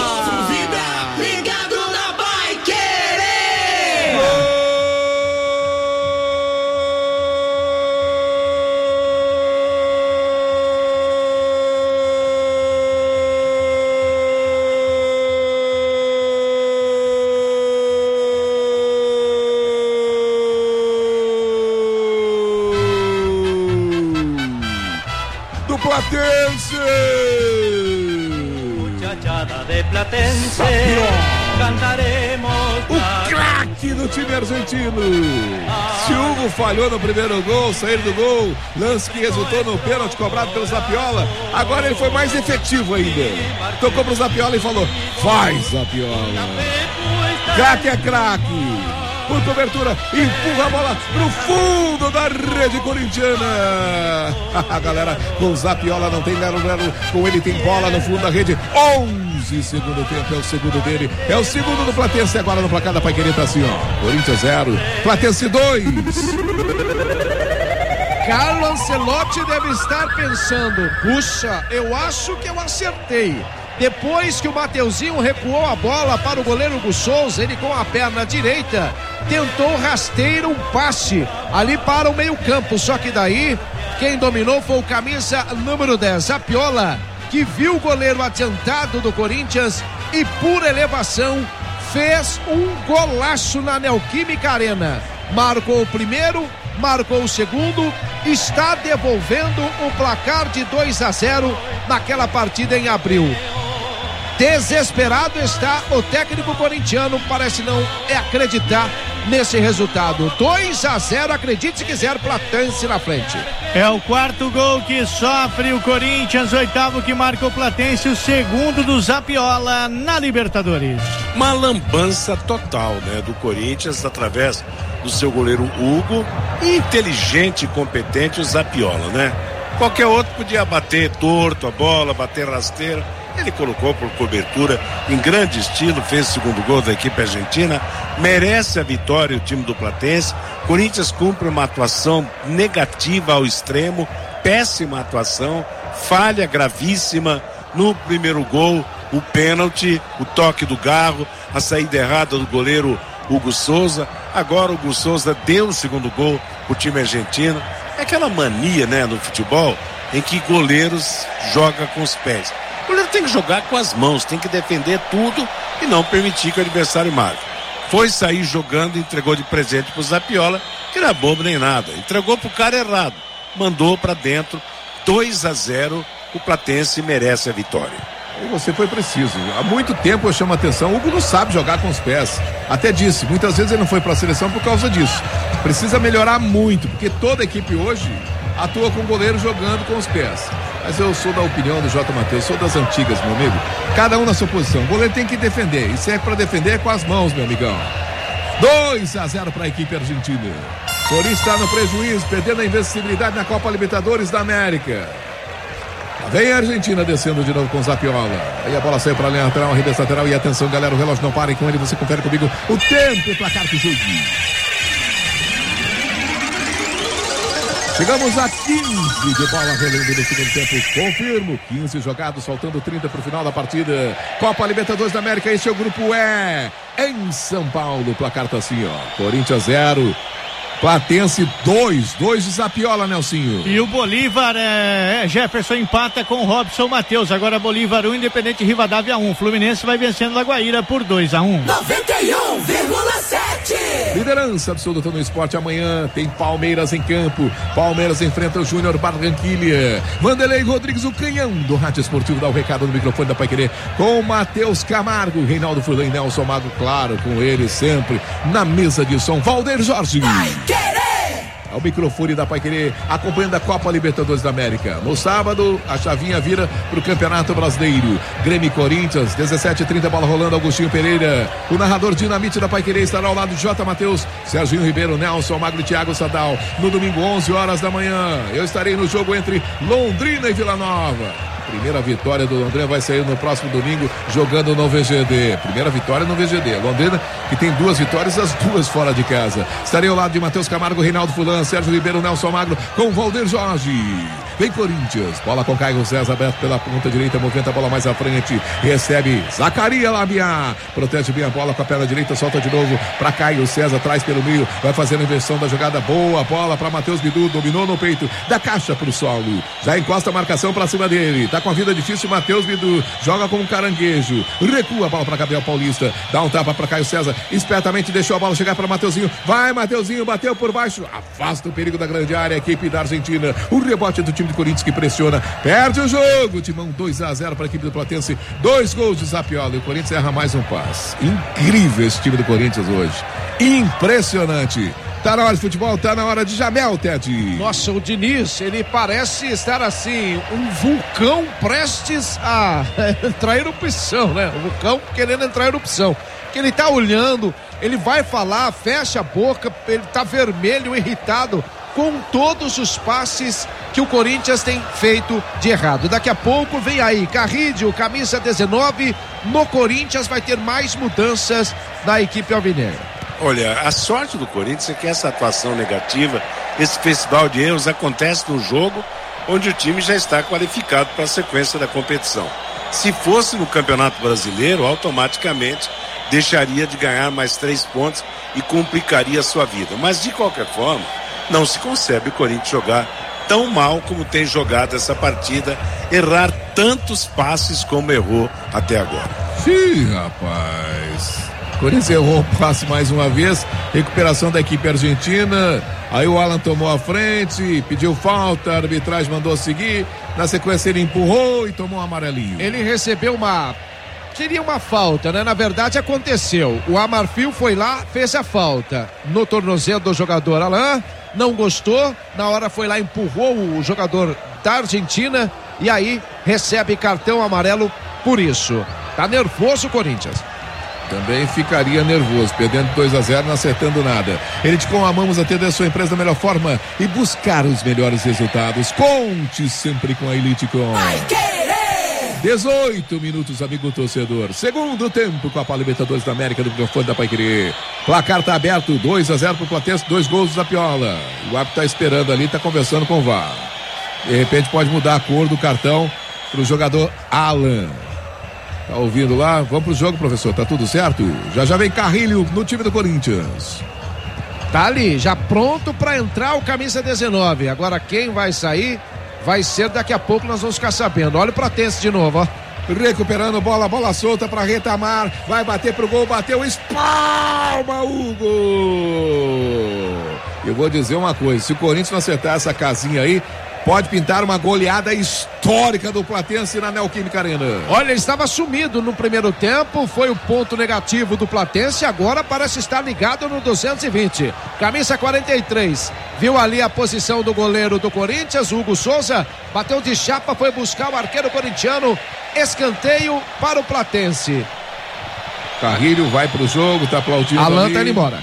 Platense! Muchachada de Platense, cantaremos. O craque do time argentino. Se Hugo falhou no primeiro gol, sair do gol, lance que resultou no pênalti cobrado pelo Zapiola, agora ele foi mais efetivo ainda. Tocou pro Zapiola e falou: faz, Zapiola. Craque é craque. por cobertura, empurra a bola pro fundo da rede corintiana. A galera com Zapiola não tem lero-lero, com ele tem bola no fundo da rede. onze segundo tempo, é o segundo dele, é o segundo do Platense. Agora no placar da Paiquerê tá assim, ó: Corinthians zero, Platense dois. Carlo Ancelotti deve estar pensando: puxa, eu acho que eu acertei. Depois que o Mateuzinho recuou a bola para o goleiro Hugo Souza, ele com a perna direita tentou rasteiro um passe ali para o meio campo, só que daí quem dominou foi o camisa número dez, Zapiola, que viu o goleiro adiantado do Corinthians e por elevação fez um golaço na Neoquímica Arena. Marcou o primeiro, marcou o segundo, está devolvendo o placar de dois a zero naquela partida em abril. Desesperado está o técnico corintiano, parece não é acreditar nesse resultado. dois a zero, acredite se quiser, Platense na frente. É o quarto gol que sofre o Corinthians, oitavo que marca o Platense, o segundo do Zapiola na Libertadores. Uma lambança total, né, do Corinthians através do seu goleiro Hugo, inteligente e competente o Zapiola, né? Qualquer outro podia bater torto a bola, bater rasteira. Ele colocou por cobertura em grande estilo, fez o segundo gol da equipe argentina, merece a vitória o time do Platense. Corinthians cumpre uma atuação negativa ao extremo, péssima atuação, falha gravíssima no primeiro gol, o pênalti, o toque do Garro, a saída errada do goleiro Hugo Souza. Agora o Hugo Souza deu o segundo gol pro time argentino. É aquela mania, né, no futebol, em que goleiros jogam com os pés. O goleiro tem que jogar com as mãos, tem que defender tudo e não permitir que o adversário marque. Foi sair jogando, entregou de presente pro Zapiola, que não é bobo nem nada. Entregou pro cara errado, mandou pra dentro. dois a zero, o Platense merece a vitória. E você foi preciso. Há muito tempo eu chamo a atenção, o Hugo não sabe jogar com os pés. Até disse, muitas vezes ele não foi para a seleção por causa disso. Precisa melhorar muito, porque toda a equipe hoje atua com o goleiro jogando com os pés. Mas eu sou da opinião do J. Matheus, sou das antigas, meu amigo. Cada um na sua posição. O goleiro tem que defender, e serve para defender com as mãos, meu amigão. dois a zero para a equipe argentina. Corinthians está no prejuízo, perdendo a invencibilidade na Copa Libertadores da América. Vem a Argentina descendo de novo com o Zapiola. Aí a bola saiu para a linha lateral, arremesso lateral. E atenção, galera, o relógio não para. E com ele você confere comigo o tempo e placar do jogo. Chegamos a quinze de bola rolando no segundo tempo. Confirmo, quinze jogados, faltando trinta para o final da partida. Copa Libertadores da América, esse é o grupo E. Em São Paulo, o placar tá assim, ó. Corinthians zero. Platense dois, dois de Zapiola, Nelsinho. E o Bolívar, é, Jefferson empata com o Robson Matheus. Agora Bolívar um, Independente Rivadavia um. Fluminense vai vencendo Lagoaíra por dois a um. noventa e um vírgula sete. Liderança absoluta no esporte. Amanhã tem Palmeiras em campo. Palmeiras enfrenta o Júnior Barranquilha. Vanderlei Rodrigues, o canhão do Rádio Esportivo, dá o recado no microfone da Paiquerê com Matheus Camargo, Reinaldo Furlan e Nelson Mago, claro, com ele sempre na mesa de som, Valdeir Jorge. Ao microfone da Paiquerê, acompanhando a Copa Libertadores da América. No sábado, a chavinha vira pro Campeonato Brasileiro. Grêmio e Corinthians, dezessete e trinta, bola rolando, Augustinho Pereira. O narrador dinamite da Paiquerê estará ao lado de J. Matheus, Serginho Ribeiro, Nelson Magro e Thiago Sadal. No domingo, onze horas da manhã, eu estarei no jogo entre Londrina e Vila Nova. Primeira vitória do Londrina vai sair no próximo domingo jogando no V G D. Primeira vitória no V G D. Londrina que tem duas vitórias, as duas fora de casa. Estarei ao lado de Matheus Camargo, Reinaldo Fulan, Sérgio Ribeiro, Nelson Magro com Valdeir Jorge. Vem Corinthians, bola com Caio César aberto pela ponta direita, movimenta a bola mais à frente, recebe Zacaria Labia, protege bem a bola com a perna direita, solta de novo para Caio César, traz pelo meio, vai fazendo a inversão da jogada, boa bola para Matheus Bidu, dominou no peito, da caixa pro solo, já encosta a marcação para cima dele, tá com a vida difícil Matheus Bidu, joga com um caranguejo, recua a bola para Gabriel Paulista, dá um tapa para Caio César, espertamente deixou a bola chegar para Mateuzinho, vai Mateuzinho, bateu por baixo, afasta o perigo da grande área, a equipe da Argentina, o rebote do time de Corinthians que pressiona, perde o jogo, Timão dois a zero para a equipe do Platense, dois gols de Zapiola e o Corinthians erra mais um passe. Incrível esse time do Corinthians hoje, impressionante. Tá na hora de futebol, tá na hora de Jamel, Ted. Nossa, o Diniz, ele parece estar assim, um vulcão prestes a entrar em erupção, né? O vulcão querendo entrar em erupção. Que ele tá olhando ele vai falar, fecha a boca, ele tá vermelho, irritado com todos os passes que o Corinthians tem feito de errado. Daqui a pouco vem aí Carrídio, camisa dezenove, no Corinthians vai ter mais mudanças na equipe alvinegra. Olha, a sorte do Corinthians é que essa atuação negativa, esse festival de erros acontece no jogo onde o time já está qualificado para a sequência da competição. Se fosse no Campeonato Brasileiro, automaticamente deixaria de ganhar mais três pontos e complicaria a sua vida. Mas de qualquer forma, não se concebe o Corinthians jogar tão mal como tem jogado essa partida, errar tantos passes como errou até agora. Sim, rapaz. O Corinthians errou o passe mais uma vez, recuperação da equipe argentina, aí o Alan tomou a frente, pediu falta, a arbitragem mandou seguir, na sequência ele empurrou e tomou um amarelinho. Ele recebeu uma... Seria uma falta, né? Na verdade aconteceu. O Amarfil foi lá, fez a falta no tornozelo do jogador Alan, não gostou, na hora foi lá, empurrou o jogador da Argentina e aí recebe cartão amarelo por isso. Tá nervoso o Corinthians. Também ficaria nervoso, perdendo dois a zero, não acertando nada. Elitecom, amamos atender a sua empresa da melhor forma e buscar os melhores resultados. Conte sempre com a Elitecom. dezoito minutos, amigo torcedor. Segundo tempo, Copa Libertadores da América do microfone da Paiquerê. Placar tá aberto, dois a zero pro Platense, dois gols do Zapiola. O árbitro tá esperando ali, tá conversando com o V A R. De repente pode mudar a cor do cartão pro jogador Alan. Tá ouvindo lá? Vamos pro jogo, professor, tá tudo certo? Já já vem Carrilho no time do Corinthians. Tá ali, já pronto pra entrar o camisa dezenove. Agora quem vai sair vai ser daqui a pouco, nós vamos ficar sabendo. Olha o Platense de novo, ó. Recuperando bola, bola solta pra Retamar. Vai bater pro gol, bateu, espalma Hugo. Eu vou dizer uma coisa, se o Corinthians não acertar essa casinha aí, pode pintar uma goleada histórica do Platense na Neoquímica Arena. Olha, ele estava sumido no primeiro tempo, foi o ponto negativo do Platense, agora parece estar ligado no duzentos e vinte. Camisa quarenta e três, viu ali a posição do goleiro do Corinthians, Hugo Souza, bateu de chapa, foi buscar o arqueiro corintiano, escanteio para o Platense. Carrilho vai pro jogo, tá aplaudindo. Alan ali. tá indo embora.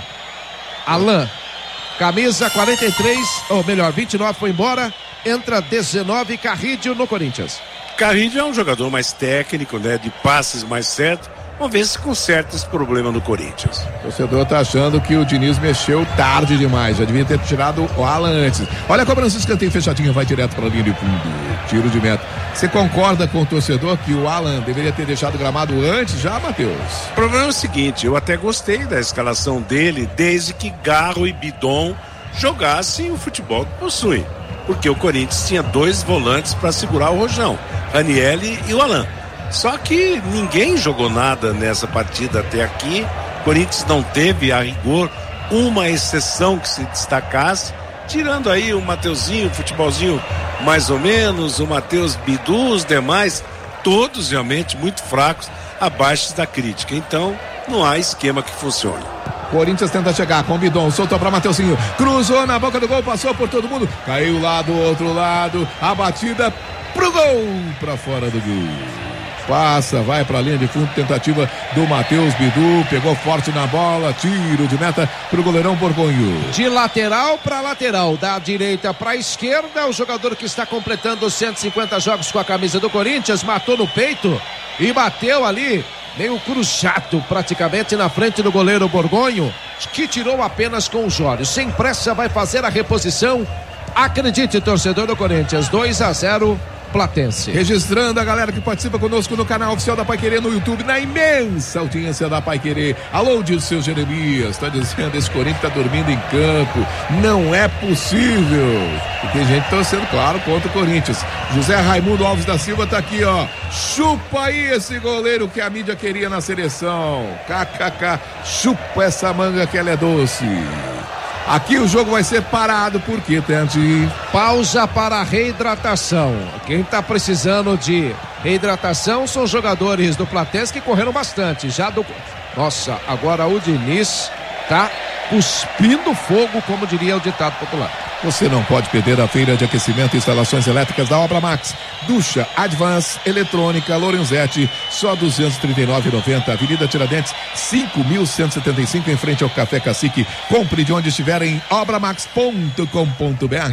Alan, camisa quarenta e três, ou melhor, vinte e nove foi embora. Entra dezenove, Carrídio no Corinthians. Carrídio é um jogador mais técnico, né? De passes mais certos. Vamos ver se conserta esse problema no Corinthians. O torcedor tá achando que o Diniz mexeu tarde demais. Já devia ter tirado o Alan antes. Olha a cobrança, escanteio fechadinha, vai direto para a linha de fundo. Tiro de meta. Você concorda com o torcedor que o Alan deveria ter deixado o gramado antes já, Matheus? O problema é o seguinte, eu até gostei da escalação dele, desde que Garro e Bidon jogassem o futebol que possuem. Porque o Corinthians tinha dois volantes para segurar o Rojão, Ranielli e o Alan. Só que ninguém jogou nada nessa partida até aqui. O Corinthians não teve, a rigor, uma exceção que se destacasse, tirando aí o Mateuzinho, o futebolzinho mais ou menos, o Matheus Bidu, os demais, todos realmente muito fracos, abaixo da crítica. Então, não há esquema que funcione. Corinthians tenta chegar com o Bidon, soltou para Mateuzinho, cruzou na boca do gol, passou por todo mundo, caiu lá do outro lado, a batida pro gol, para fora do gol. Passa, vai para a linha de fundo, tentativa do Matheus Bidu, pegou forte na bola, tiro de meta pro goleirão Borgonho. De lateral para lateral, da direita para a esquerda, o jogador que está completando cento e cinquenta jogos com a camisa do Corinthians, matou no peito e bateu ali, meio cruzado praticamente na frente do goleiro Borgonho, que tirou apenas com os olhos. Sem pressa vai fazer a reposição. Acredite, torcedor do Corinthians, dois a zero Platense. Registrando a galera que participa conosco no canal oficial da Paiquerê no YouTube, na imensa audiência da Paiquerê. Alô, Dirceu Jeremias, tá dizendo, esse Corinthians tá dormindo em campo, não é possível. E tem gente torcendo, claro, contra o Corinthians. José Raimundo Alves da Silva tá aqui, ó, chupa aí esse goleiro que a mídia queria na seleção, kkk, chupa essa manga que ela é doce. Aqui o jogo vai ser parado, por quê, Tente? Pausa para reidratação. Quem está precisando de reidratação são os jogadores do Platense que correram bastante. Já do... Nossa, agora o Diniz tá cuspindo fogo, como diria o ditado popular. Você não pode perder a feira de aquecimento e instalações elétricas da Obra Max. Ducha Advance, eletrônica, Lorenzetti, só duzentos e trinta e nove reais e noventa centavos. Avenida Tiradentes, cinco mil cento e setenta e cinco, em frente ao Café Cacique. Compre de onde estiver em obramax ponto com ponto br.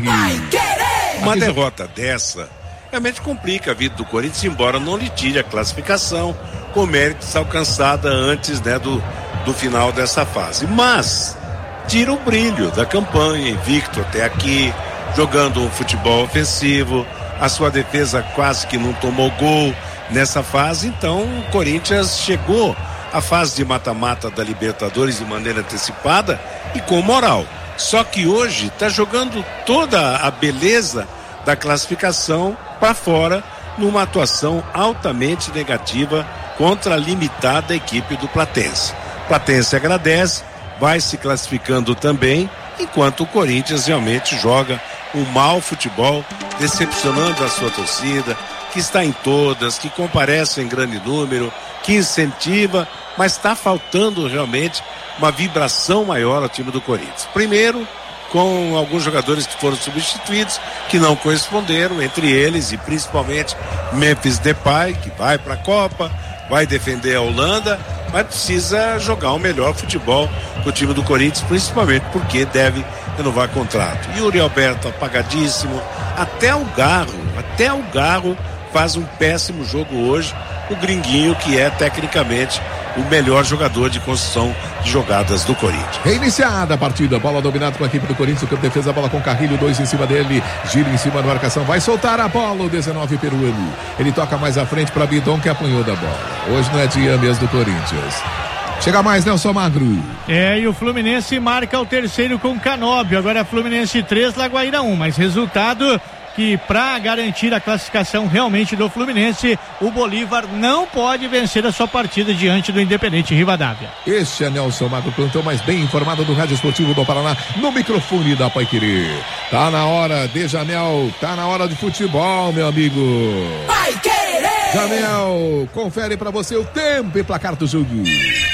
Uma derrota dessa realmente complica a vida do Corinthians, embora não lhe tire a classificação com méritos alcançada antes, né, do, do final dessa fase. Mas tira o brilho da campanha, invicto até aqui, jogando um futebol ofensivo, a sua defesa quase que não tomou gol nessa fase. Então o Corinthians chegou à fase de mata-mata da Libertadores de maneira antecipada e com moral. Só que hoje está jogando toda a beleza da classificação para fora, numa atuação altamente negativa contra a limitada equipe do Platense. Platense agradece, vai se classificando também, enquanto o Corinthians realmente joga um mau futebol, decepcionando a sua torcida, que está em todas, que comparece em grande número, que incentiva, mas está faltando realmente uma vibração maior ao time do Corinthians. Primeiro, com alguns jogadores que foram substituídos, que não corresponderam, entre eles e principalmente Memphis Depay, que vai para a Copa, vai defender a Holanda, mas precisa jogar um melhor futebol com o time do Corinthians, principalmente porque deve renovar contrato. E o Yuri Alberto apagadíssimo, até o Garro, até o Garro faz um péssimo jogo hoje, o Gringuinho, que é tecnicamente o melhor jogador de construção de jogadas do Corinthians. Reiniciada a partida, bola dominada com a equipe do Corinthians, o campo de defesa, bola com Carrilho, dois em cima dele, gira em cima da marcação, vai soltar a bola, o dezenove peruano. Ele toca mais à frente para Bidon, que apanhou da bola. Hoje não é dia mesmo do Corinthians. Chega mais, Nelson Magro. É, e o Fluminense marca o terceiro com Canóbio. Agora é Fluminense três, Lagoaíra um. Mas resultado que, para garantir a classificação realmente do Fluminense, o Bolívar não pode vencer a sua partida diante do Independente Rivadavia. Este é Nelson Magro, plantão mais bem informado do Rádio Esportivo do Paraná, no microfone da Paiquerê. Tá na hora de Janel, tá na hora de futebol, meu amigo. Paiquerê! Janel, confere pra você o tempo e placar do jogo.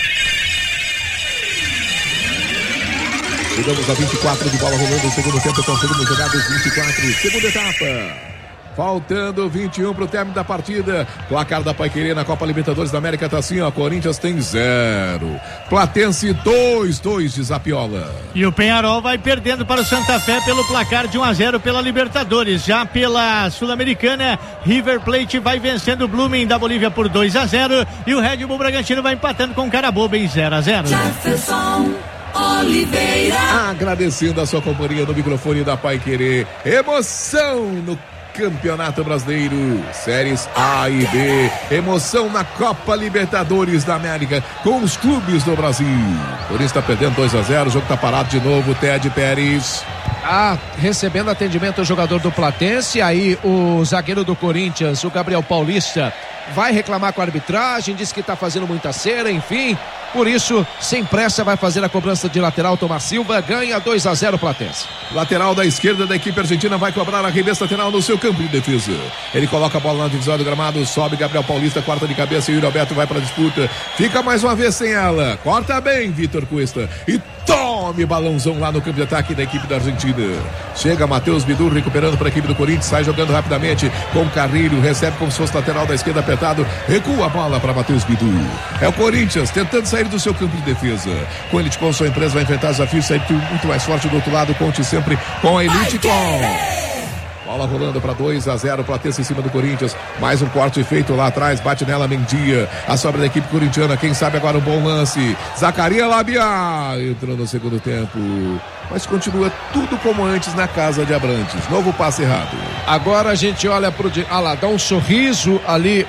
Chegamos a vinte e quatro de bola rolando, o segundo tempo, conseguimos jogados vinte e quatro, segunda etapa. Faltando vinte e um para o término da partida. Placar da Paiquerê na Copa Libertadores da América tá assim, ó. Corinthians tem zero. Platense dois, dois de Zapiola. E o Penharol vai perdendo para o Santa Fé pelo placar de um a zero pela Libertadores. Já pela Sul-Americana, River Plate vai vencendo o Blooming da Bolívia por dois a zero. E o Red Bull Bragantino vai empatando com o Carabobo em zero a zero. Jefferson Oliveira. Agradecendo a sua companhia no microfone da Paiquerê. Emoção no Campeonato Brasileiro, séries A e B, emoção na Copa Libertadores da América com os clubes do Brasil. Por isso está perdendo dois a zero, o jogo está parado de novo. Ted Pérez ah, recebendo atendimento o jogador do Platense, aí o zagueiro do Corinthians, o Gabriel Paulista, vai reclamar com a arbitragem, diz que está fazendo muita cera, enfim. Por isso, sem pressa, vai fazer a cobrança de lateral. Tomás Silva ganha dois a zero Platense. Lateral da esquerda da equipe argentina vai cobrar a arremesso lateral no seu campo de defesa. Ele coloca a bola na divisória do gramado, sobe Gabriel Paulista, quarta de cabeça e o Yuri Alberto vai para a disputa. Fica mais uma vez sem ela. Corta bem, Vitor Cuesta. E tome balãozão lá no campo de ataque da equipe da Argentina. Chega Matheus Bidu recuperando para a equipe do Corinthians, sai jogando rapidamente com o Carrilho, recebe como se fosse lateral da esquerda apertado, recua a bola para Matheus Bidu. É o Corinthians tentando sair do seu campo de defesa. Com Elite Com, sua empresa vai enfrentar desafios, sair muito mais forte do outro lado. Conte sempre com a Elite Com. Bola rolando para dois a zero, Platense em cima do Corinthians. Mais um corte feito lá atrás, bate nela Mendia. A sobra da equipe corintiana, quem sabe agora um bom lance. Zacaria Labia entrou no segundo tempo. Mas continua tudo como antes na casa de Abrantes. Novo passe errado. Agora a gente olha pro. Ah lá, dá um sorriso ali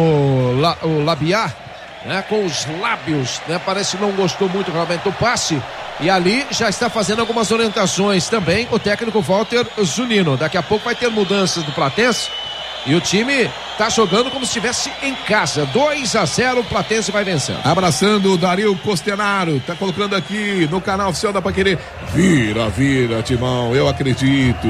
o, La, o Labiá, né, com os lábios, né? Parece que não gostou muito realmente do passe. E ali já está fazendo algumas orientações também o técnico Walter Zunino. Daqui a pouco vai ter mudanças do Platense. E o time está jogando como se estivesse em casa. dois a zero, o Platense vai vencendo. Abraçando o Dario Costenaro. Tá colocando aqui no canal oficial da Paiquerê. Vira, vira, Timão, eu acredito.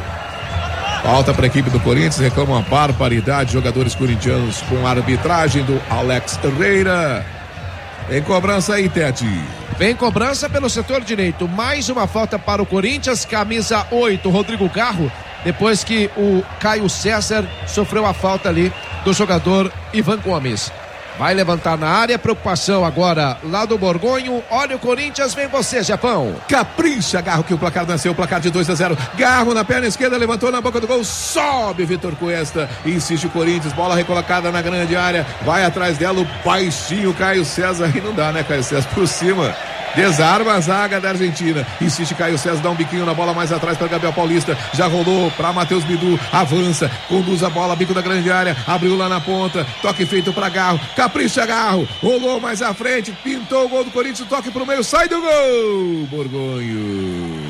Falta para a equipe do Corinthians, reclama uma barbaridade. Jogadores corintianos com a arbitragem do Alex Herrera. Em cobrança aí, Tete. Vem cobrança pelo setor direito. Mais uma falta para o Corinthians. Camisa oito, Rodrigo Garro. Depois que o Caio César sofreu a falta ali do jogador Ivan Gomes. Vai levantar na área, preocupação agora lá do Borgonho. Olha o Corinthians, vem você, Japão. Capricha, Garro, que o placar nasceu, o placar de dois a zero. Garro na perna esquerda, levantou na boca do gol, sobe Vitor Cuesta, insiste o Corinthians, bola recolocada na grande área, vai atrás dela o baixinho Caio César, e não dá, né, Caio César, por cima. Desarma a zaga da Argentina. Insiste Caio César, dá um biquinho na bola mais atrás para Gabriel Paulista. Já rolou para Matheus Bidu. Avança, conduz a bola, bico da grande área. Abriu lá na ponta. Toque feito para Garro. Capricha Garro. Rolou mais à frente. Pintou o gol do Corinthians. Toque pro meio. Sai do gol. Borgonho.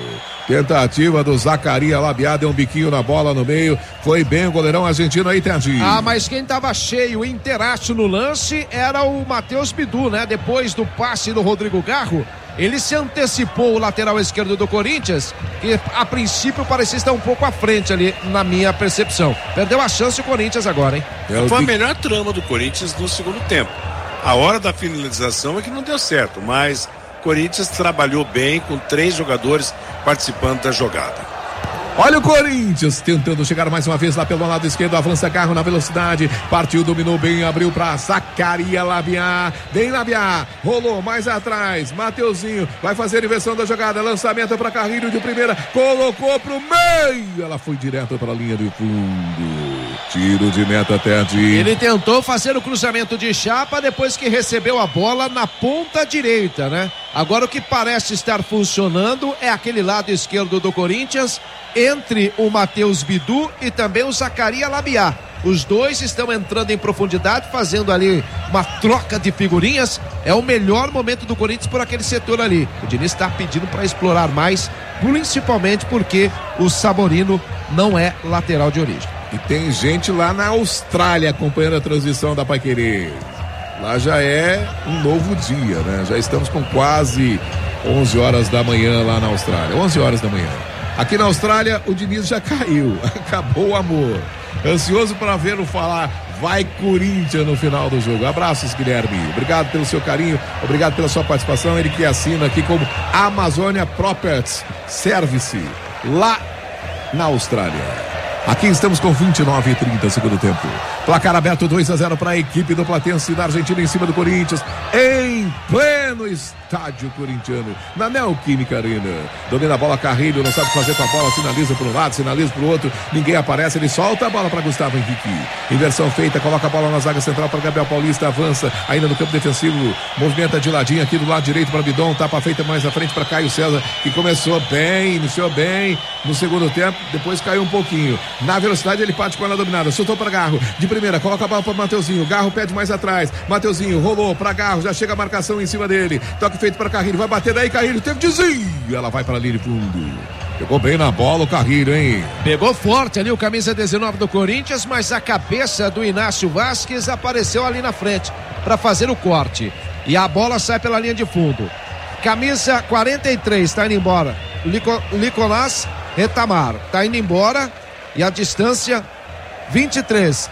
Tentativa do Zacaria Labiá, deu um biquinho na bola no meio, foi bem o goleirão argentino aí, Tendinho. Ah, mas quem tava cheio, inteiraço no lance era o Matheus Bidu, né? Depois do passe do Rodrigo Garro, ele se antecipou o lateral esquerdo do Corinthians, que a princípio parecia estar um pouco à frente ali, na minha percepção. Perdeu a chance o Corinthians agora, hein? É foi a melhor trama do Corinthians no segundo tempo. A hora da finalização é que não deu certo, mas Corinthians trabalhou bem com três jogadores participando da jogada. Olha o Corinthians tentando chegar mais uma vez lá pelo lado esquerdo, avança Garro na velocidade, partiu, dominou bem, abriu pra Zacaria Labiá, vem Labiá, rolou mais atrás, Mateuzinho vai fazer a inversão da jogada, lançamento para Carrilho de primeira, colocou pro meio, ela foi direto para a linha de fundo, tiro de meta até de... Ele tentou fazer o cruzamento de chapa depois que recebeu a bola na ponta direita, né? Agora o que parece estar funcionando é aquele lado esquerdo do Corinthians, entre o Matheus Bidu e também o Zacaria Labiá. Os dois estão entrando em profundidade, fazendo ali uma troca de figurinhas. É o melhor momento do Corinthians por aquele setor ali. O Diniz está pedindo para explorar mais, principalmente porque o Saborino não é lateral de origem. E tem gente lá na Austrália acompanhando a transição da Paiquerê. Lá já é um novo dia, né? Já estamos com quase onze horas da manhã lá na Austrália. onze horas da manhã. Aqui na Austrália, o Diniz já caiu. Acabou o amor. Ansioso para ver o falar vai Corinthians no final do jogo. Abraços, Guilherme. Obrigado pelo seu carinho. Obrigado pela sua participação. Ele que assina aqui como Amazônia Properties Service, lá na Austrália. Aqui estamos com vinte e nove e trinta, segundo tempo. Placar aberto dois a zero para a equipe do Platense da Argentina em cima do Corinthians, em pleno estádio corintiano, na Neoquímica Arena. Domina a bola Carrilho, não sabe o que fazer com a bola, sinaliza para um lado, sinaliza para o outro, ninguém aparece, ele solta a bola para Gustavo Henrique. Inversão feita, coloca a bola na zaga central para Gabriel Paulista, avança ainda no campo defensivo, movimenta de ladinho aqui do lado direito para Bidon, tapa feita mais à frente para Caio César, que começou bem, iniciou bem no segundo tempo, depois caiu um pouquinho. Na velocidade ele parte com ela dominada, soltou para Garro, de primeira, coloca a bola para Mateuzinho, Garro pede mais atrás, Mateuzinho rolou para Garro, já chega a marcação em cima dele, toque feito para Carrilho, vai bater daí, Carrilho teve desvio, ela vai para a linha de fundo. Pegou bem na bola o Carrilho, hein? Pegou forte ali o camisa dezenove do Corinthians, mas a cabeça do Inácio Vasquez apareceu ali na frente para fazer o corte. E a bola sai pela linha de fundo. Camisa quarenta e três, tá indo embora. Lico, Nicolás Retamar, tá indo embora. E a distância vinte e três.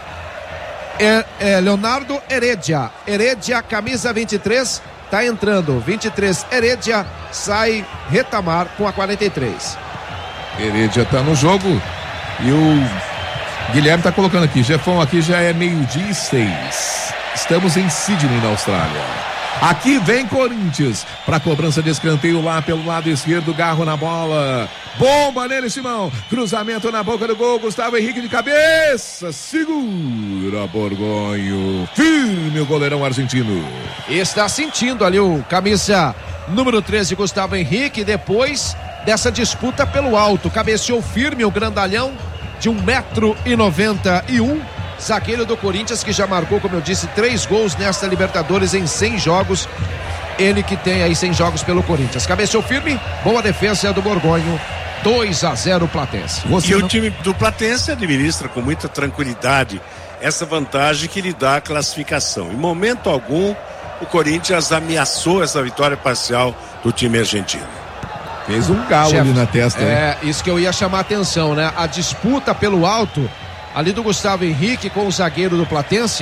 É, é Leonardo Heredia. Heredia, camisa vinte e três, tá entrando. vinte e três, Heredia, sai Retamar com a quarenta e três. Heredia tá no jogo. E o Guilherme tá colocando aqui. Jefão, aqui já é meio-dia e seis. Estamos em Sydney, na Austrália. Aqui vem Corinthians para cobrança de escanteio lá pelo lado esquerdo, Garro na bola, bomba nele, Simão, cruzamento na boca do gol, Gustavo Henrique de cabeça, segura Borgonho, firme o goleirão argentino. Está sentindo ali o camisa número treze, Gustavo Henrique, depois dessa disputa pelo alto, cabeceou firme o grandalhão de um metro e noventa e um, zagueiro do Corinthians, que já marcou, como eu disse, três gols nesta Libertadores em cem jogos. Ele que tem aí cem jogos pelo Corinthians. Cabeceou firme, boa defesa do Borgonho. dois a zero Platense. Você e não... o time do Platense administra com muita tranquilidade essa vantagem que lhe dá a classificação. Em momento algum, o Corinthians ameaçou essa vitória parcial do time argentino. Fez um galo Chefe, ali na testa. É, hein? Isso que eu ia chamar a atenção, né? A disputa pelo alto ali do Gustavo Henrique com o zagueiro do Platense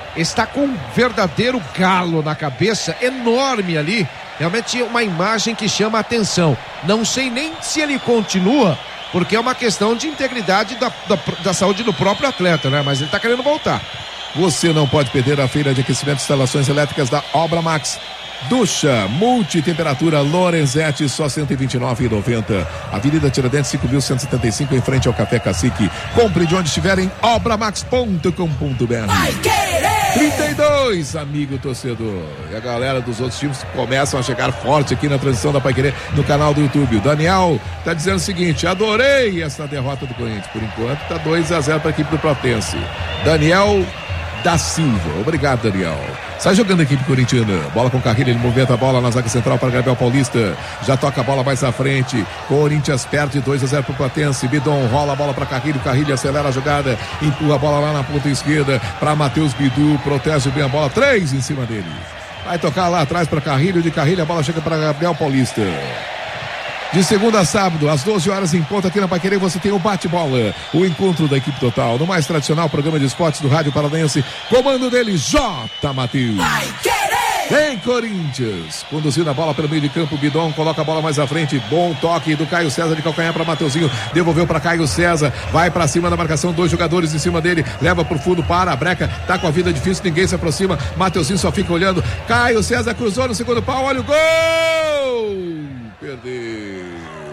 está com um verdadeiro galo na cabeça, enorme ali. Realmente uma imagem que chama a atenção. Não sei nem se ele continua, porque é uma questão de integridade da, da, da saúde do próprio atleta, né? Mas ele está querendo voltar. Você não pode perder a feira de aquecimento e instalações elétricas da Obra Max. Ducha multitemperatura Lorenzetti, só cento e vinte e nove reais e noventa centavos. Avenida Tiradentes cinco mil cento e setenta e cinco, em frente ao Café Cacique. Compre de onde estiver em obramax ponto com ponto br. Vai querer! trinta e dois, amigo torcedor. E a galera dos outros times começam a chegar forte aqui na transmissão da Paiquerê no canal do YouTube. O Daniel tá dizendo o seguinte: adorei essa derrota do Corinthians. Por enquanto tá dois a zero para a equipe do Platense. Daniel da Silva, obrigado, Daniel. Sai jogando a equipe corintiana, bola com Carrilho, ele movimenta a bola na zaga central para Gabriel Paulista, já toca a bola mais à frente, Corinthians perde dois a zero para o Platense. Bidon rola a bola para Carrilho, Carrilho acelera a jogada, empurra a bola lá na ponta esquerda para Matheus Bidu, protege bem a bola, três em cima dele, vai tocar lá atrás para Carrilho, de Carrilho a bola chega para Gabriel Paulista. De segunda a sábado, às doze horas em ponto, aqui na Paiquerê, você tem o bate-bola, o encontro da equipe total, no mais tradicional programa de esportes do Rádio Paranaense, comando dele, J. Matheus. Vai querer! Vem, Corinthians, conduzindo a bola pelo meio de campo, Bidon coloca a bola mais à frente, bom toque do Caio César de calcanhar para Mateuzinho, devolveu para Caio César, vai para cima da marcação, dois jogadores em cima dele, leva pro fundo, para a breca, tá com a vida difícil, ninguém se aproxima, Mateuzinho só fica olhando, Caio César cruzou no segundo pau, olha o gol! Perdeu.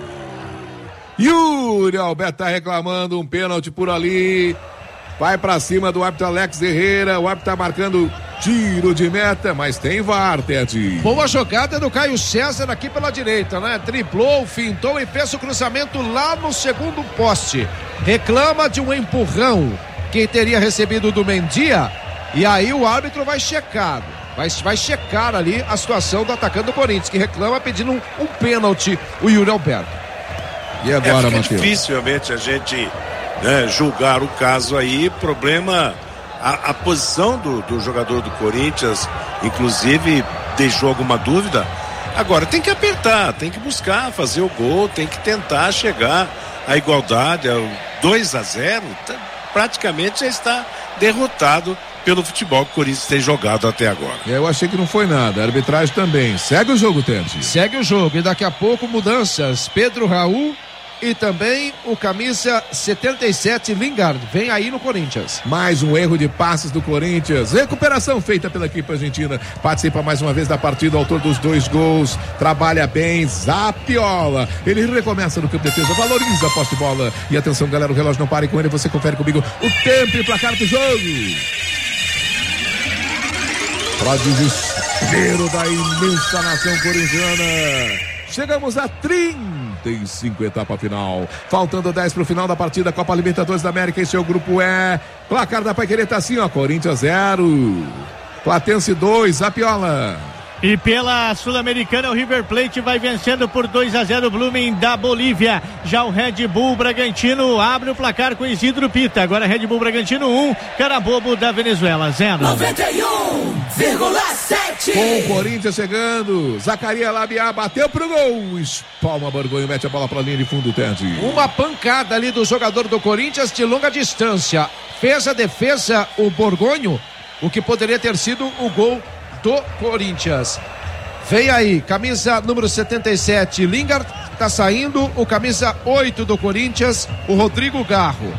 Yuri Alberto tá reclamando um pênalti por ali. Vai pra cima do árbitro Alex Herrera. O árbitro tá marcando tiro de meta, mas tem V A R, Ted. Boa jogada do Caio César aqui pela direita, né? Driblou, fintou e fez o cruzamento lá no segundo poste. Reclama de um empurrão que teria recebido do Mendia. E aí o árbitro vai checar. Vai, vai checar ali a situação do atacante do Corinthians, que reclama pedindo um, um pênalti, o Yuri Alberto. E agora, é, fica Matheus? Dificilmente a gente, né, julgar o caso aí. Problema, a, a posição do, do jogador do Corinthians, inclusive, deixou alguma dúvida. Agora tem que apertar, tem que buscar fazer o gol, tem que tentar chegar à igualdade, ao dois a zero, tá, praticamente já está derrotado pelo futebol que o Corinthians tem jogado até agora. Eu achei que não foi nada, a arbitragem também. Segue o jogo, Tente. Segue o jogo e daqui a pouco mudanças. Pedro Raul e também o camisa setenta e sete, Lingard, vem aí no Corinthians. Mais um erro de passes do Corinthians. Recuperação feita pela equipe argentina. Participa mais uma vez da partida, autor dos dois gols. Trabalha bem, Zapiola. Ele recomeça no campo de defesa, valoriza a posse de bola. E atenção, galera, o relógio não pare com ele. Você confere comigo o tempo e placar do jogo. Para desespero da imensa nação corintiana, chegamos a trinta e cinco, etapa final. Faltando dez para o final da partida, Copa Libertadores da América. Esse é o grupo E. Placar da Paiquerê tá assim, ó. Corinthians zero, Platense dois, Zapiola. E pela Sul-Americana, o River Plate vai vencendo por dois a zero o Blooming da Bolívia. Já o Red Bull Bragantino abre o placar com Isidro Pita. Agora Red Bull Bragantino um, Carabobo da Venezuela zero. noventa e um vírgula sete. Com o Corinthians chegando, Zacaria Labiá bateu pro gol. Espalma Borgonho, mete a bola pra linha de fundo, Ted. Uma pancada ali do jogador do Corinthians de longa distância. Fez a defesa o Borgonho, o que poderia ter sido o gol do Corinthians. Vem aí, camisa número setenta e sete, Lingard, tá saindo, o camisa oito do Corinthians, o Rodrigo Garro.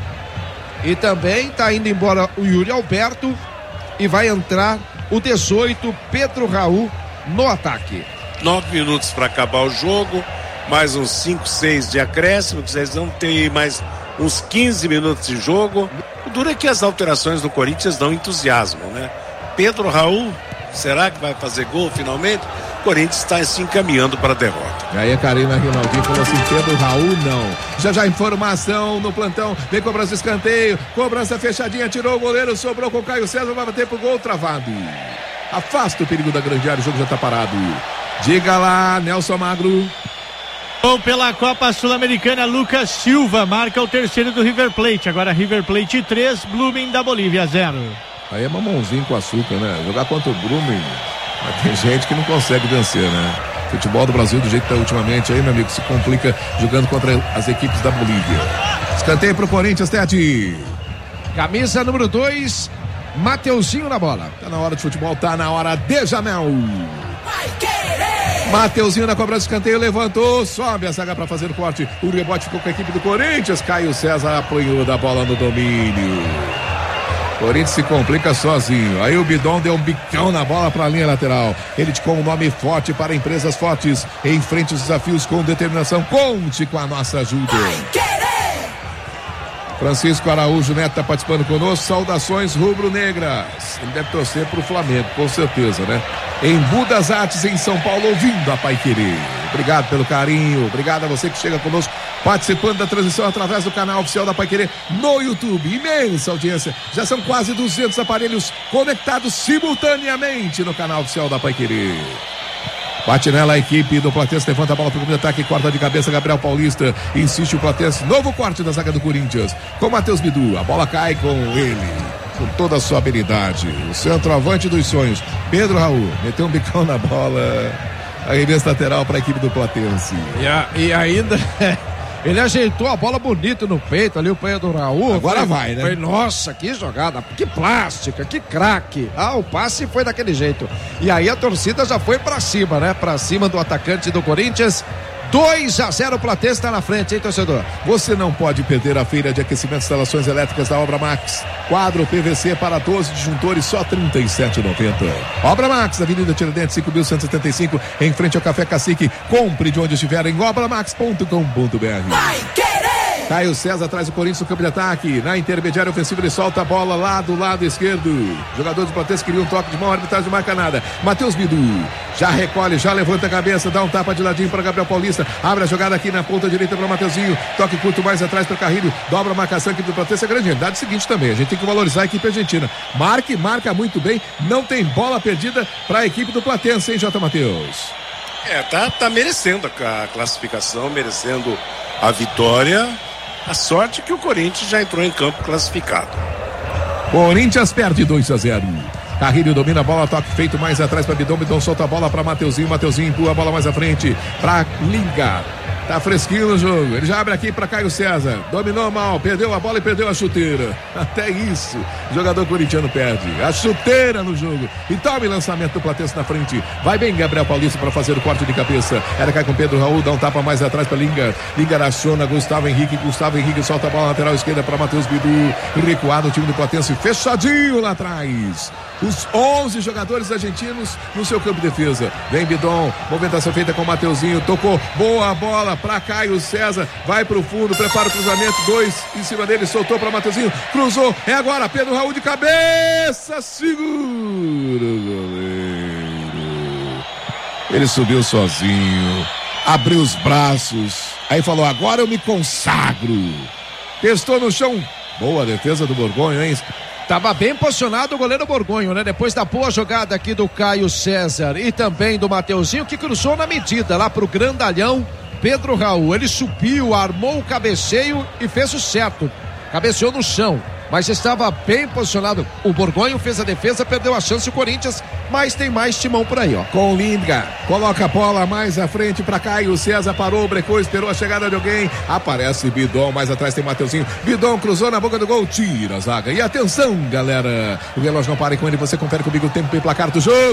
E também tá indo embora o Yuri Alberto e vai entrar o dezoito, Pedro Raul, no ataque. Nove minutos para acabar o jogo, mais uns cinco, seis de acréscimo, que vocês vão ter mais uns quinze minutos de jogo. O duro é que as alterações do Corinthians dão entusiasmo, né? Pedro Raul, será que vai fazer gol finalmente? O Corinthians está se encaminhando para a derrota. E aí a Karina Rinaldinho falou assim: Pedro Raul não. Já já informação no plantão, vem cobrança de escanteio, cobrança fechadinha, tirou o goleiro, sobrou com o Caio César, vai bater pro gol, travado. Afasta o perigo da grande área, o jogo já está parado. Diga lá, Nelson Magro. Gol pela Copa Sul-Americana, Lucas Silva marca o terceiro do River Plate. Agora River Plate três, Blooming da Bolívia zero. Aí é mamãozinho com açúcar, né? Jogar contra o Blooming, mas tem gente que não consegue vencer, né? Futebol do Brasil, do jeito que tá ultimamente aí, meu amigo, se complica jogando contra as equipes da Bolívia. Escanteio pro Corinthians, Tete. Camisa número dois, Mateuzinho na bola. Tá na hora de futebol, tá na hora de Jamel. Mateuzinho na cobrança de escanteio, levantou, sobe a zaga para fazer o corte. O rebote ficou com a equipe do Corinthians. Caio César apanhou da bola no domínio. Corinthians se complica sozinho. Aí o Bidon deu um bicão na bola para a linha lateral. Ele com um nome forte para empresas fortes. Enfrente os desafios com determinação. Conte com a nossa ajuda. Francisco Araújo Neto está participando conosco. Saudações rubro-negras. Ele deve torcer para o Flamengo, com certeza, né? Em Budas Artes, em São Paulo, ouvindo a Paiquerê. Obrigado pelo carinho. Obrigado a você que chega conosco, participando da transmissão através do canal oficial da Paiquerê no YouTube. Imensa audiência. Já são quase duzentos aparelhos conectados simultaneamente no canal oficial da Paiquerê. Bate nela a equipe do Platense, levanta a bola para o primeiro ataque, corta de cabeça Gabriel Paulista, insiste o Platense, novo corte da zaga do Corinthians, com Matheus Bidu, a bola cai com ele, com toda a sua habilidade, o centroavante dos sonhos, Pedro Raul, meteu um bicão na bola, arremesso lateral para a equipe do Platense. E, a, e ainda... Ele ajeitou a bola bonito no peito ali, o Pedro Raul. Agora foi, vai, né? Foi, nossa, que jogada, que plástica, que craque. Ah, o passe foi daquele jeito. E aí a torcida já foi pra cima, né? Pra cima do atacante do Corinthians. dois a zero, o Platense tá na frente, hein, torcedor? Você não pode perder a feira de aquecimento e instalações elétricas da Obra Max. Quadro P V C para doze disjuntores, só trinta e sete reais e noventa centavos. Obra Max, Avenida Tiradentes, cinco mil cento e setenta e cinco, em frente ao Café Cacique. Compre de onde estiver em obramax ponto com ponto br. Vai querer! Caio César traz o Corinthians no campo de ataque. Na intermediária ofensiva ele solta a bola lá do lado esquerdo. Jogador do Platense queria um toque de mão, a arbitragem não marca nada. Matheus Bidu já recolhe, já levanta a cabeça, dá um tapa de ladinho para Gabriel Paulista. Abre a jogada aqui na ponta direita para Mateuzinho. Toque curto mais atrás para Carrilho. Dobra a marcação aqui do Platense. A grande realidade é o seguinte também. A gente tem que valorizar a equipe argentina. Marque, marca muito bem. Não tem bola perdida para a equipe do Platense, hein, J. Matheus? É, tá, tá merecendo a classificação, merecendo a vitória. A sorte é que o Corinthians já entrou em campo classificado. Corinthians perde dois a zero. Carrilho domina a bola, toque feito mais atrás para Bidon. Bidon solta a bola para Mateuzinho. Mateuzinho empurra a bola mais à frente para Lingard. Tá fresquinho no jogo. Ele já abre aqui para Caio César. Dominou mal, perdeu a bola e perdeu a chuteira. Até isso, o jogador corintiano perde. A chuteira no jogo. E tome lançamento do Platense na frente. Vai bem Gabriel Paulista para fazer o corte de cabeça. Ela cai com Pedro Raul, dá um tapa mais atrás para Lingard. Lingard aciona Gustavo Henrique. Gustavo Henrique solta a bola na lateral esquerda para Matheus Bidu. Recuado o time do Platense, fechadinho lá atrás. Os onze jogadores argentinos no seu campo de defesa. Vem Bidon, movimentação feita com o Mateuzinho, tocou, boa bola para Caio César, vai pro fundo, prepara o cruzamento, dois em cima dele, soltou para Mateuzinho, cruzou, é agora, Pedro Raul de cabeça, segura o goleiro. Ele subiu sozinho, abriu os braços, aí falou, agora eu me consagro. Testou no chão, boa defesa do Borgonho, hein? Tava bem posicionado o goleiro Borgonho, né? Depois da boa jogada aqui do Caio César e também do Mateuzinho, que cruzou na medida lá pro grandalhão Pedro Raul. Ele subiu, armou o cabeceio e fez o certo. Cabeceou no chão, mas estava bem posicionado. O Borgonho fez a defesa, perdeu a chance o Corinthians, mas tem mais timão por aí, ó. Com Lingard, coloca a bola mais à frente para Caio César, parou, brecou, esperou a chegada de alguém. Aparece Bidon, mais atrás tem Mateuzinho. Bidon cruzou na boca do gol, tira a zaga. E atenção, galera, o relógio não para com ele, você confere comigo o tempo e placar do jogo.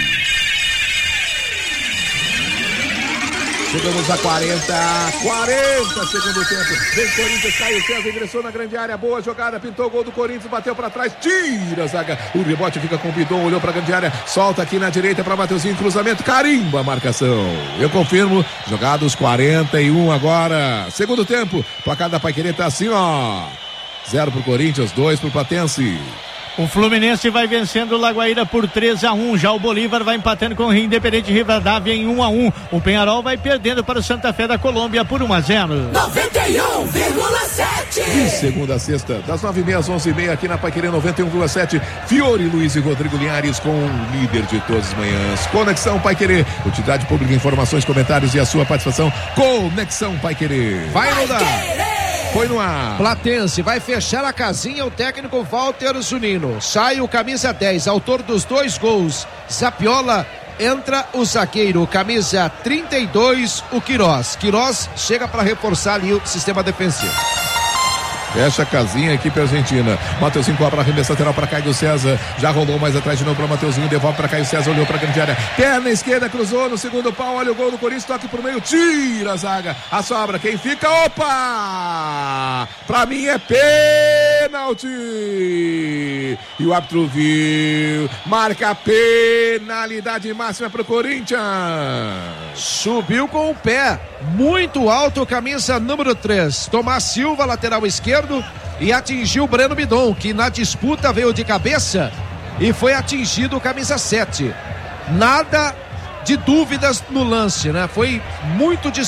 Chegamos a quarenta, quarenta segundo tempo. Vem Corinthians, Caio César ingressou na grande área, boa jogada, pintou o gol do Corinthians, bateu para trás, tira a zaga. O rebote fica com o Bidon, olhou para a grande área, solta aqui na direita para Mateuzinho, cruzamento, carimba a marcação. Eu confirmo, jogados quarenta e um agora. Segundo tempo, placar da Paiquerê tá assim, ó. Zero pro Corinthians, dois pro Platense. O Fluminense vai vencendo o Lagoaíra por três a um. Já o Bolívar vai empatando com o Independente Rivadavia em um a um. O Penharol vai perdendo para o Santa Fé da Colômbia por um a zero. noventa e um vírgula sete. De segunda a sexta, das nove e meia às onze e meia, aqui na Paiquerê noventa e um vírgula sete. Fiore Luiz e Rodrigo Linhares com o líder de todas as manhãs. Conexão Paiquerê. Utilidade pública, informações, comentários e a sua participação. Conexão Paiquerê. Vai mudar. Foi no ar. Platense vai fechar a casinha o técnico Walter Zunino. Sai o camisa dez, autor dos dois gols, Zapiola. Entra o zagueiro, camisa trinta e dois, o Queiroz. Queiroz chega para reforçar ali o sistema defensivo. Fecha a casinha, equipe argentina. Mateuzinho cobra, arremessa lateral para Caio César. Já rolou mais atrás de novo para Mateuzinho. Devolve para Caio César, olhou para a grande área. Perna esquerda, cruzou no segundo pau. Olha o gol do Corinthians, toque pro meio, tira a zaga. A sobra, quem fica? Opa! Pra mim é pênalti. E o árbitro viu. Marca a penalidade máxima pro Corinthians. Subiu com o pé. Muito alto, camisa número três. Tomás Silva, lateral esquerdo. E atingiu o Breno Bidon, que na disputa veio de cabeça e foi atingido o camisa sete. Nada de dúvidas no lance, né? Foi muito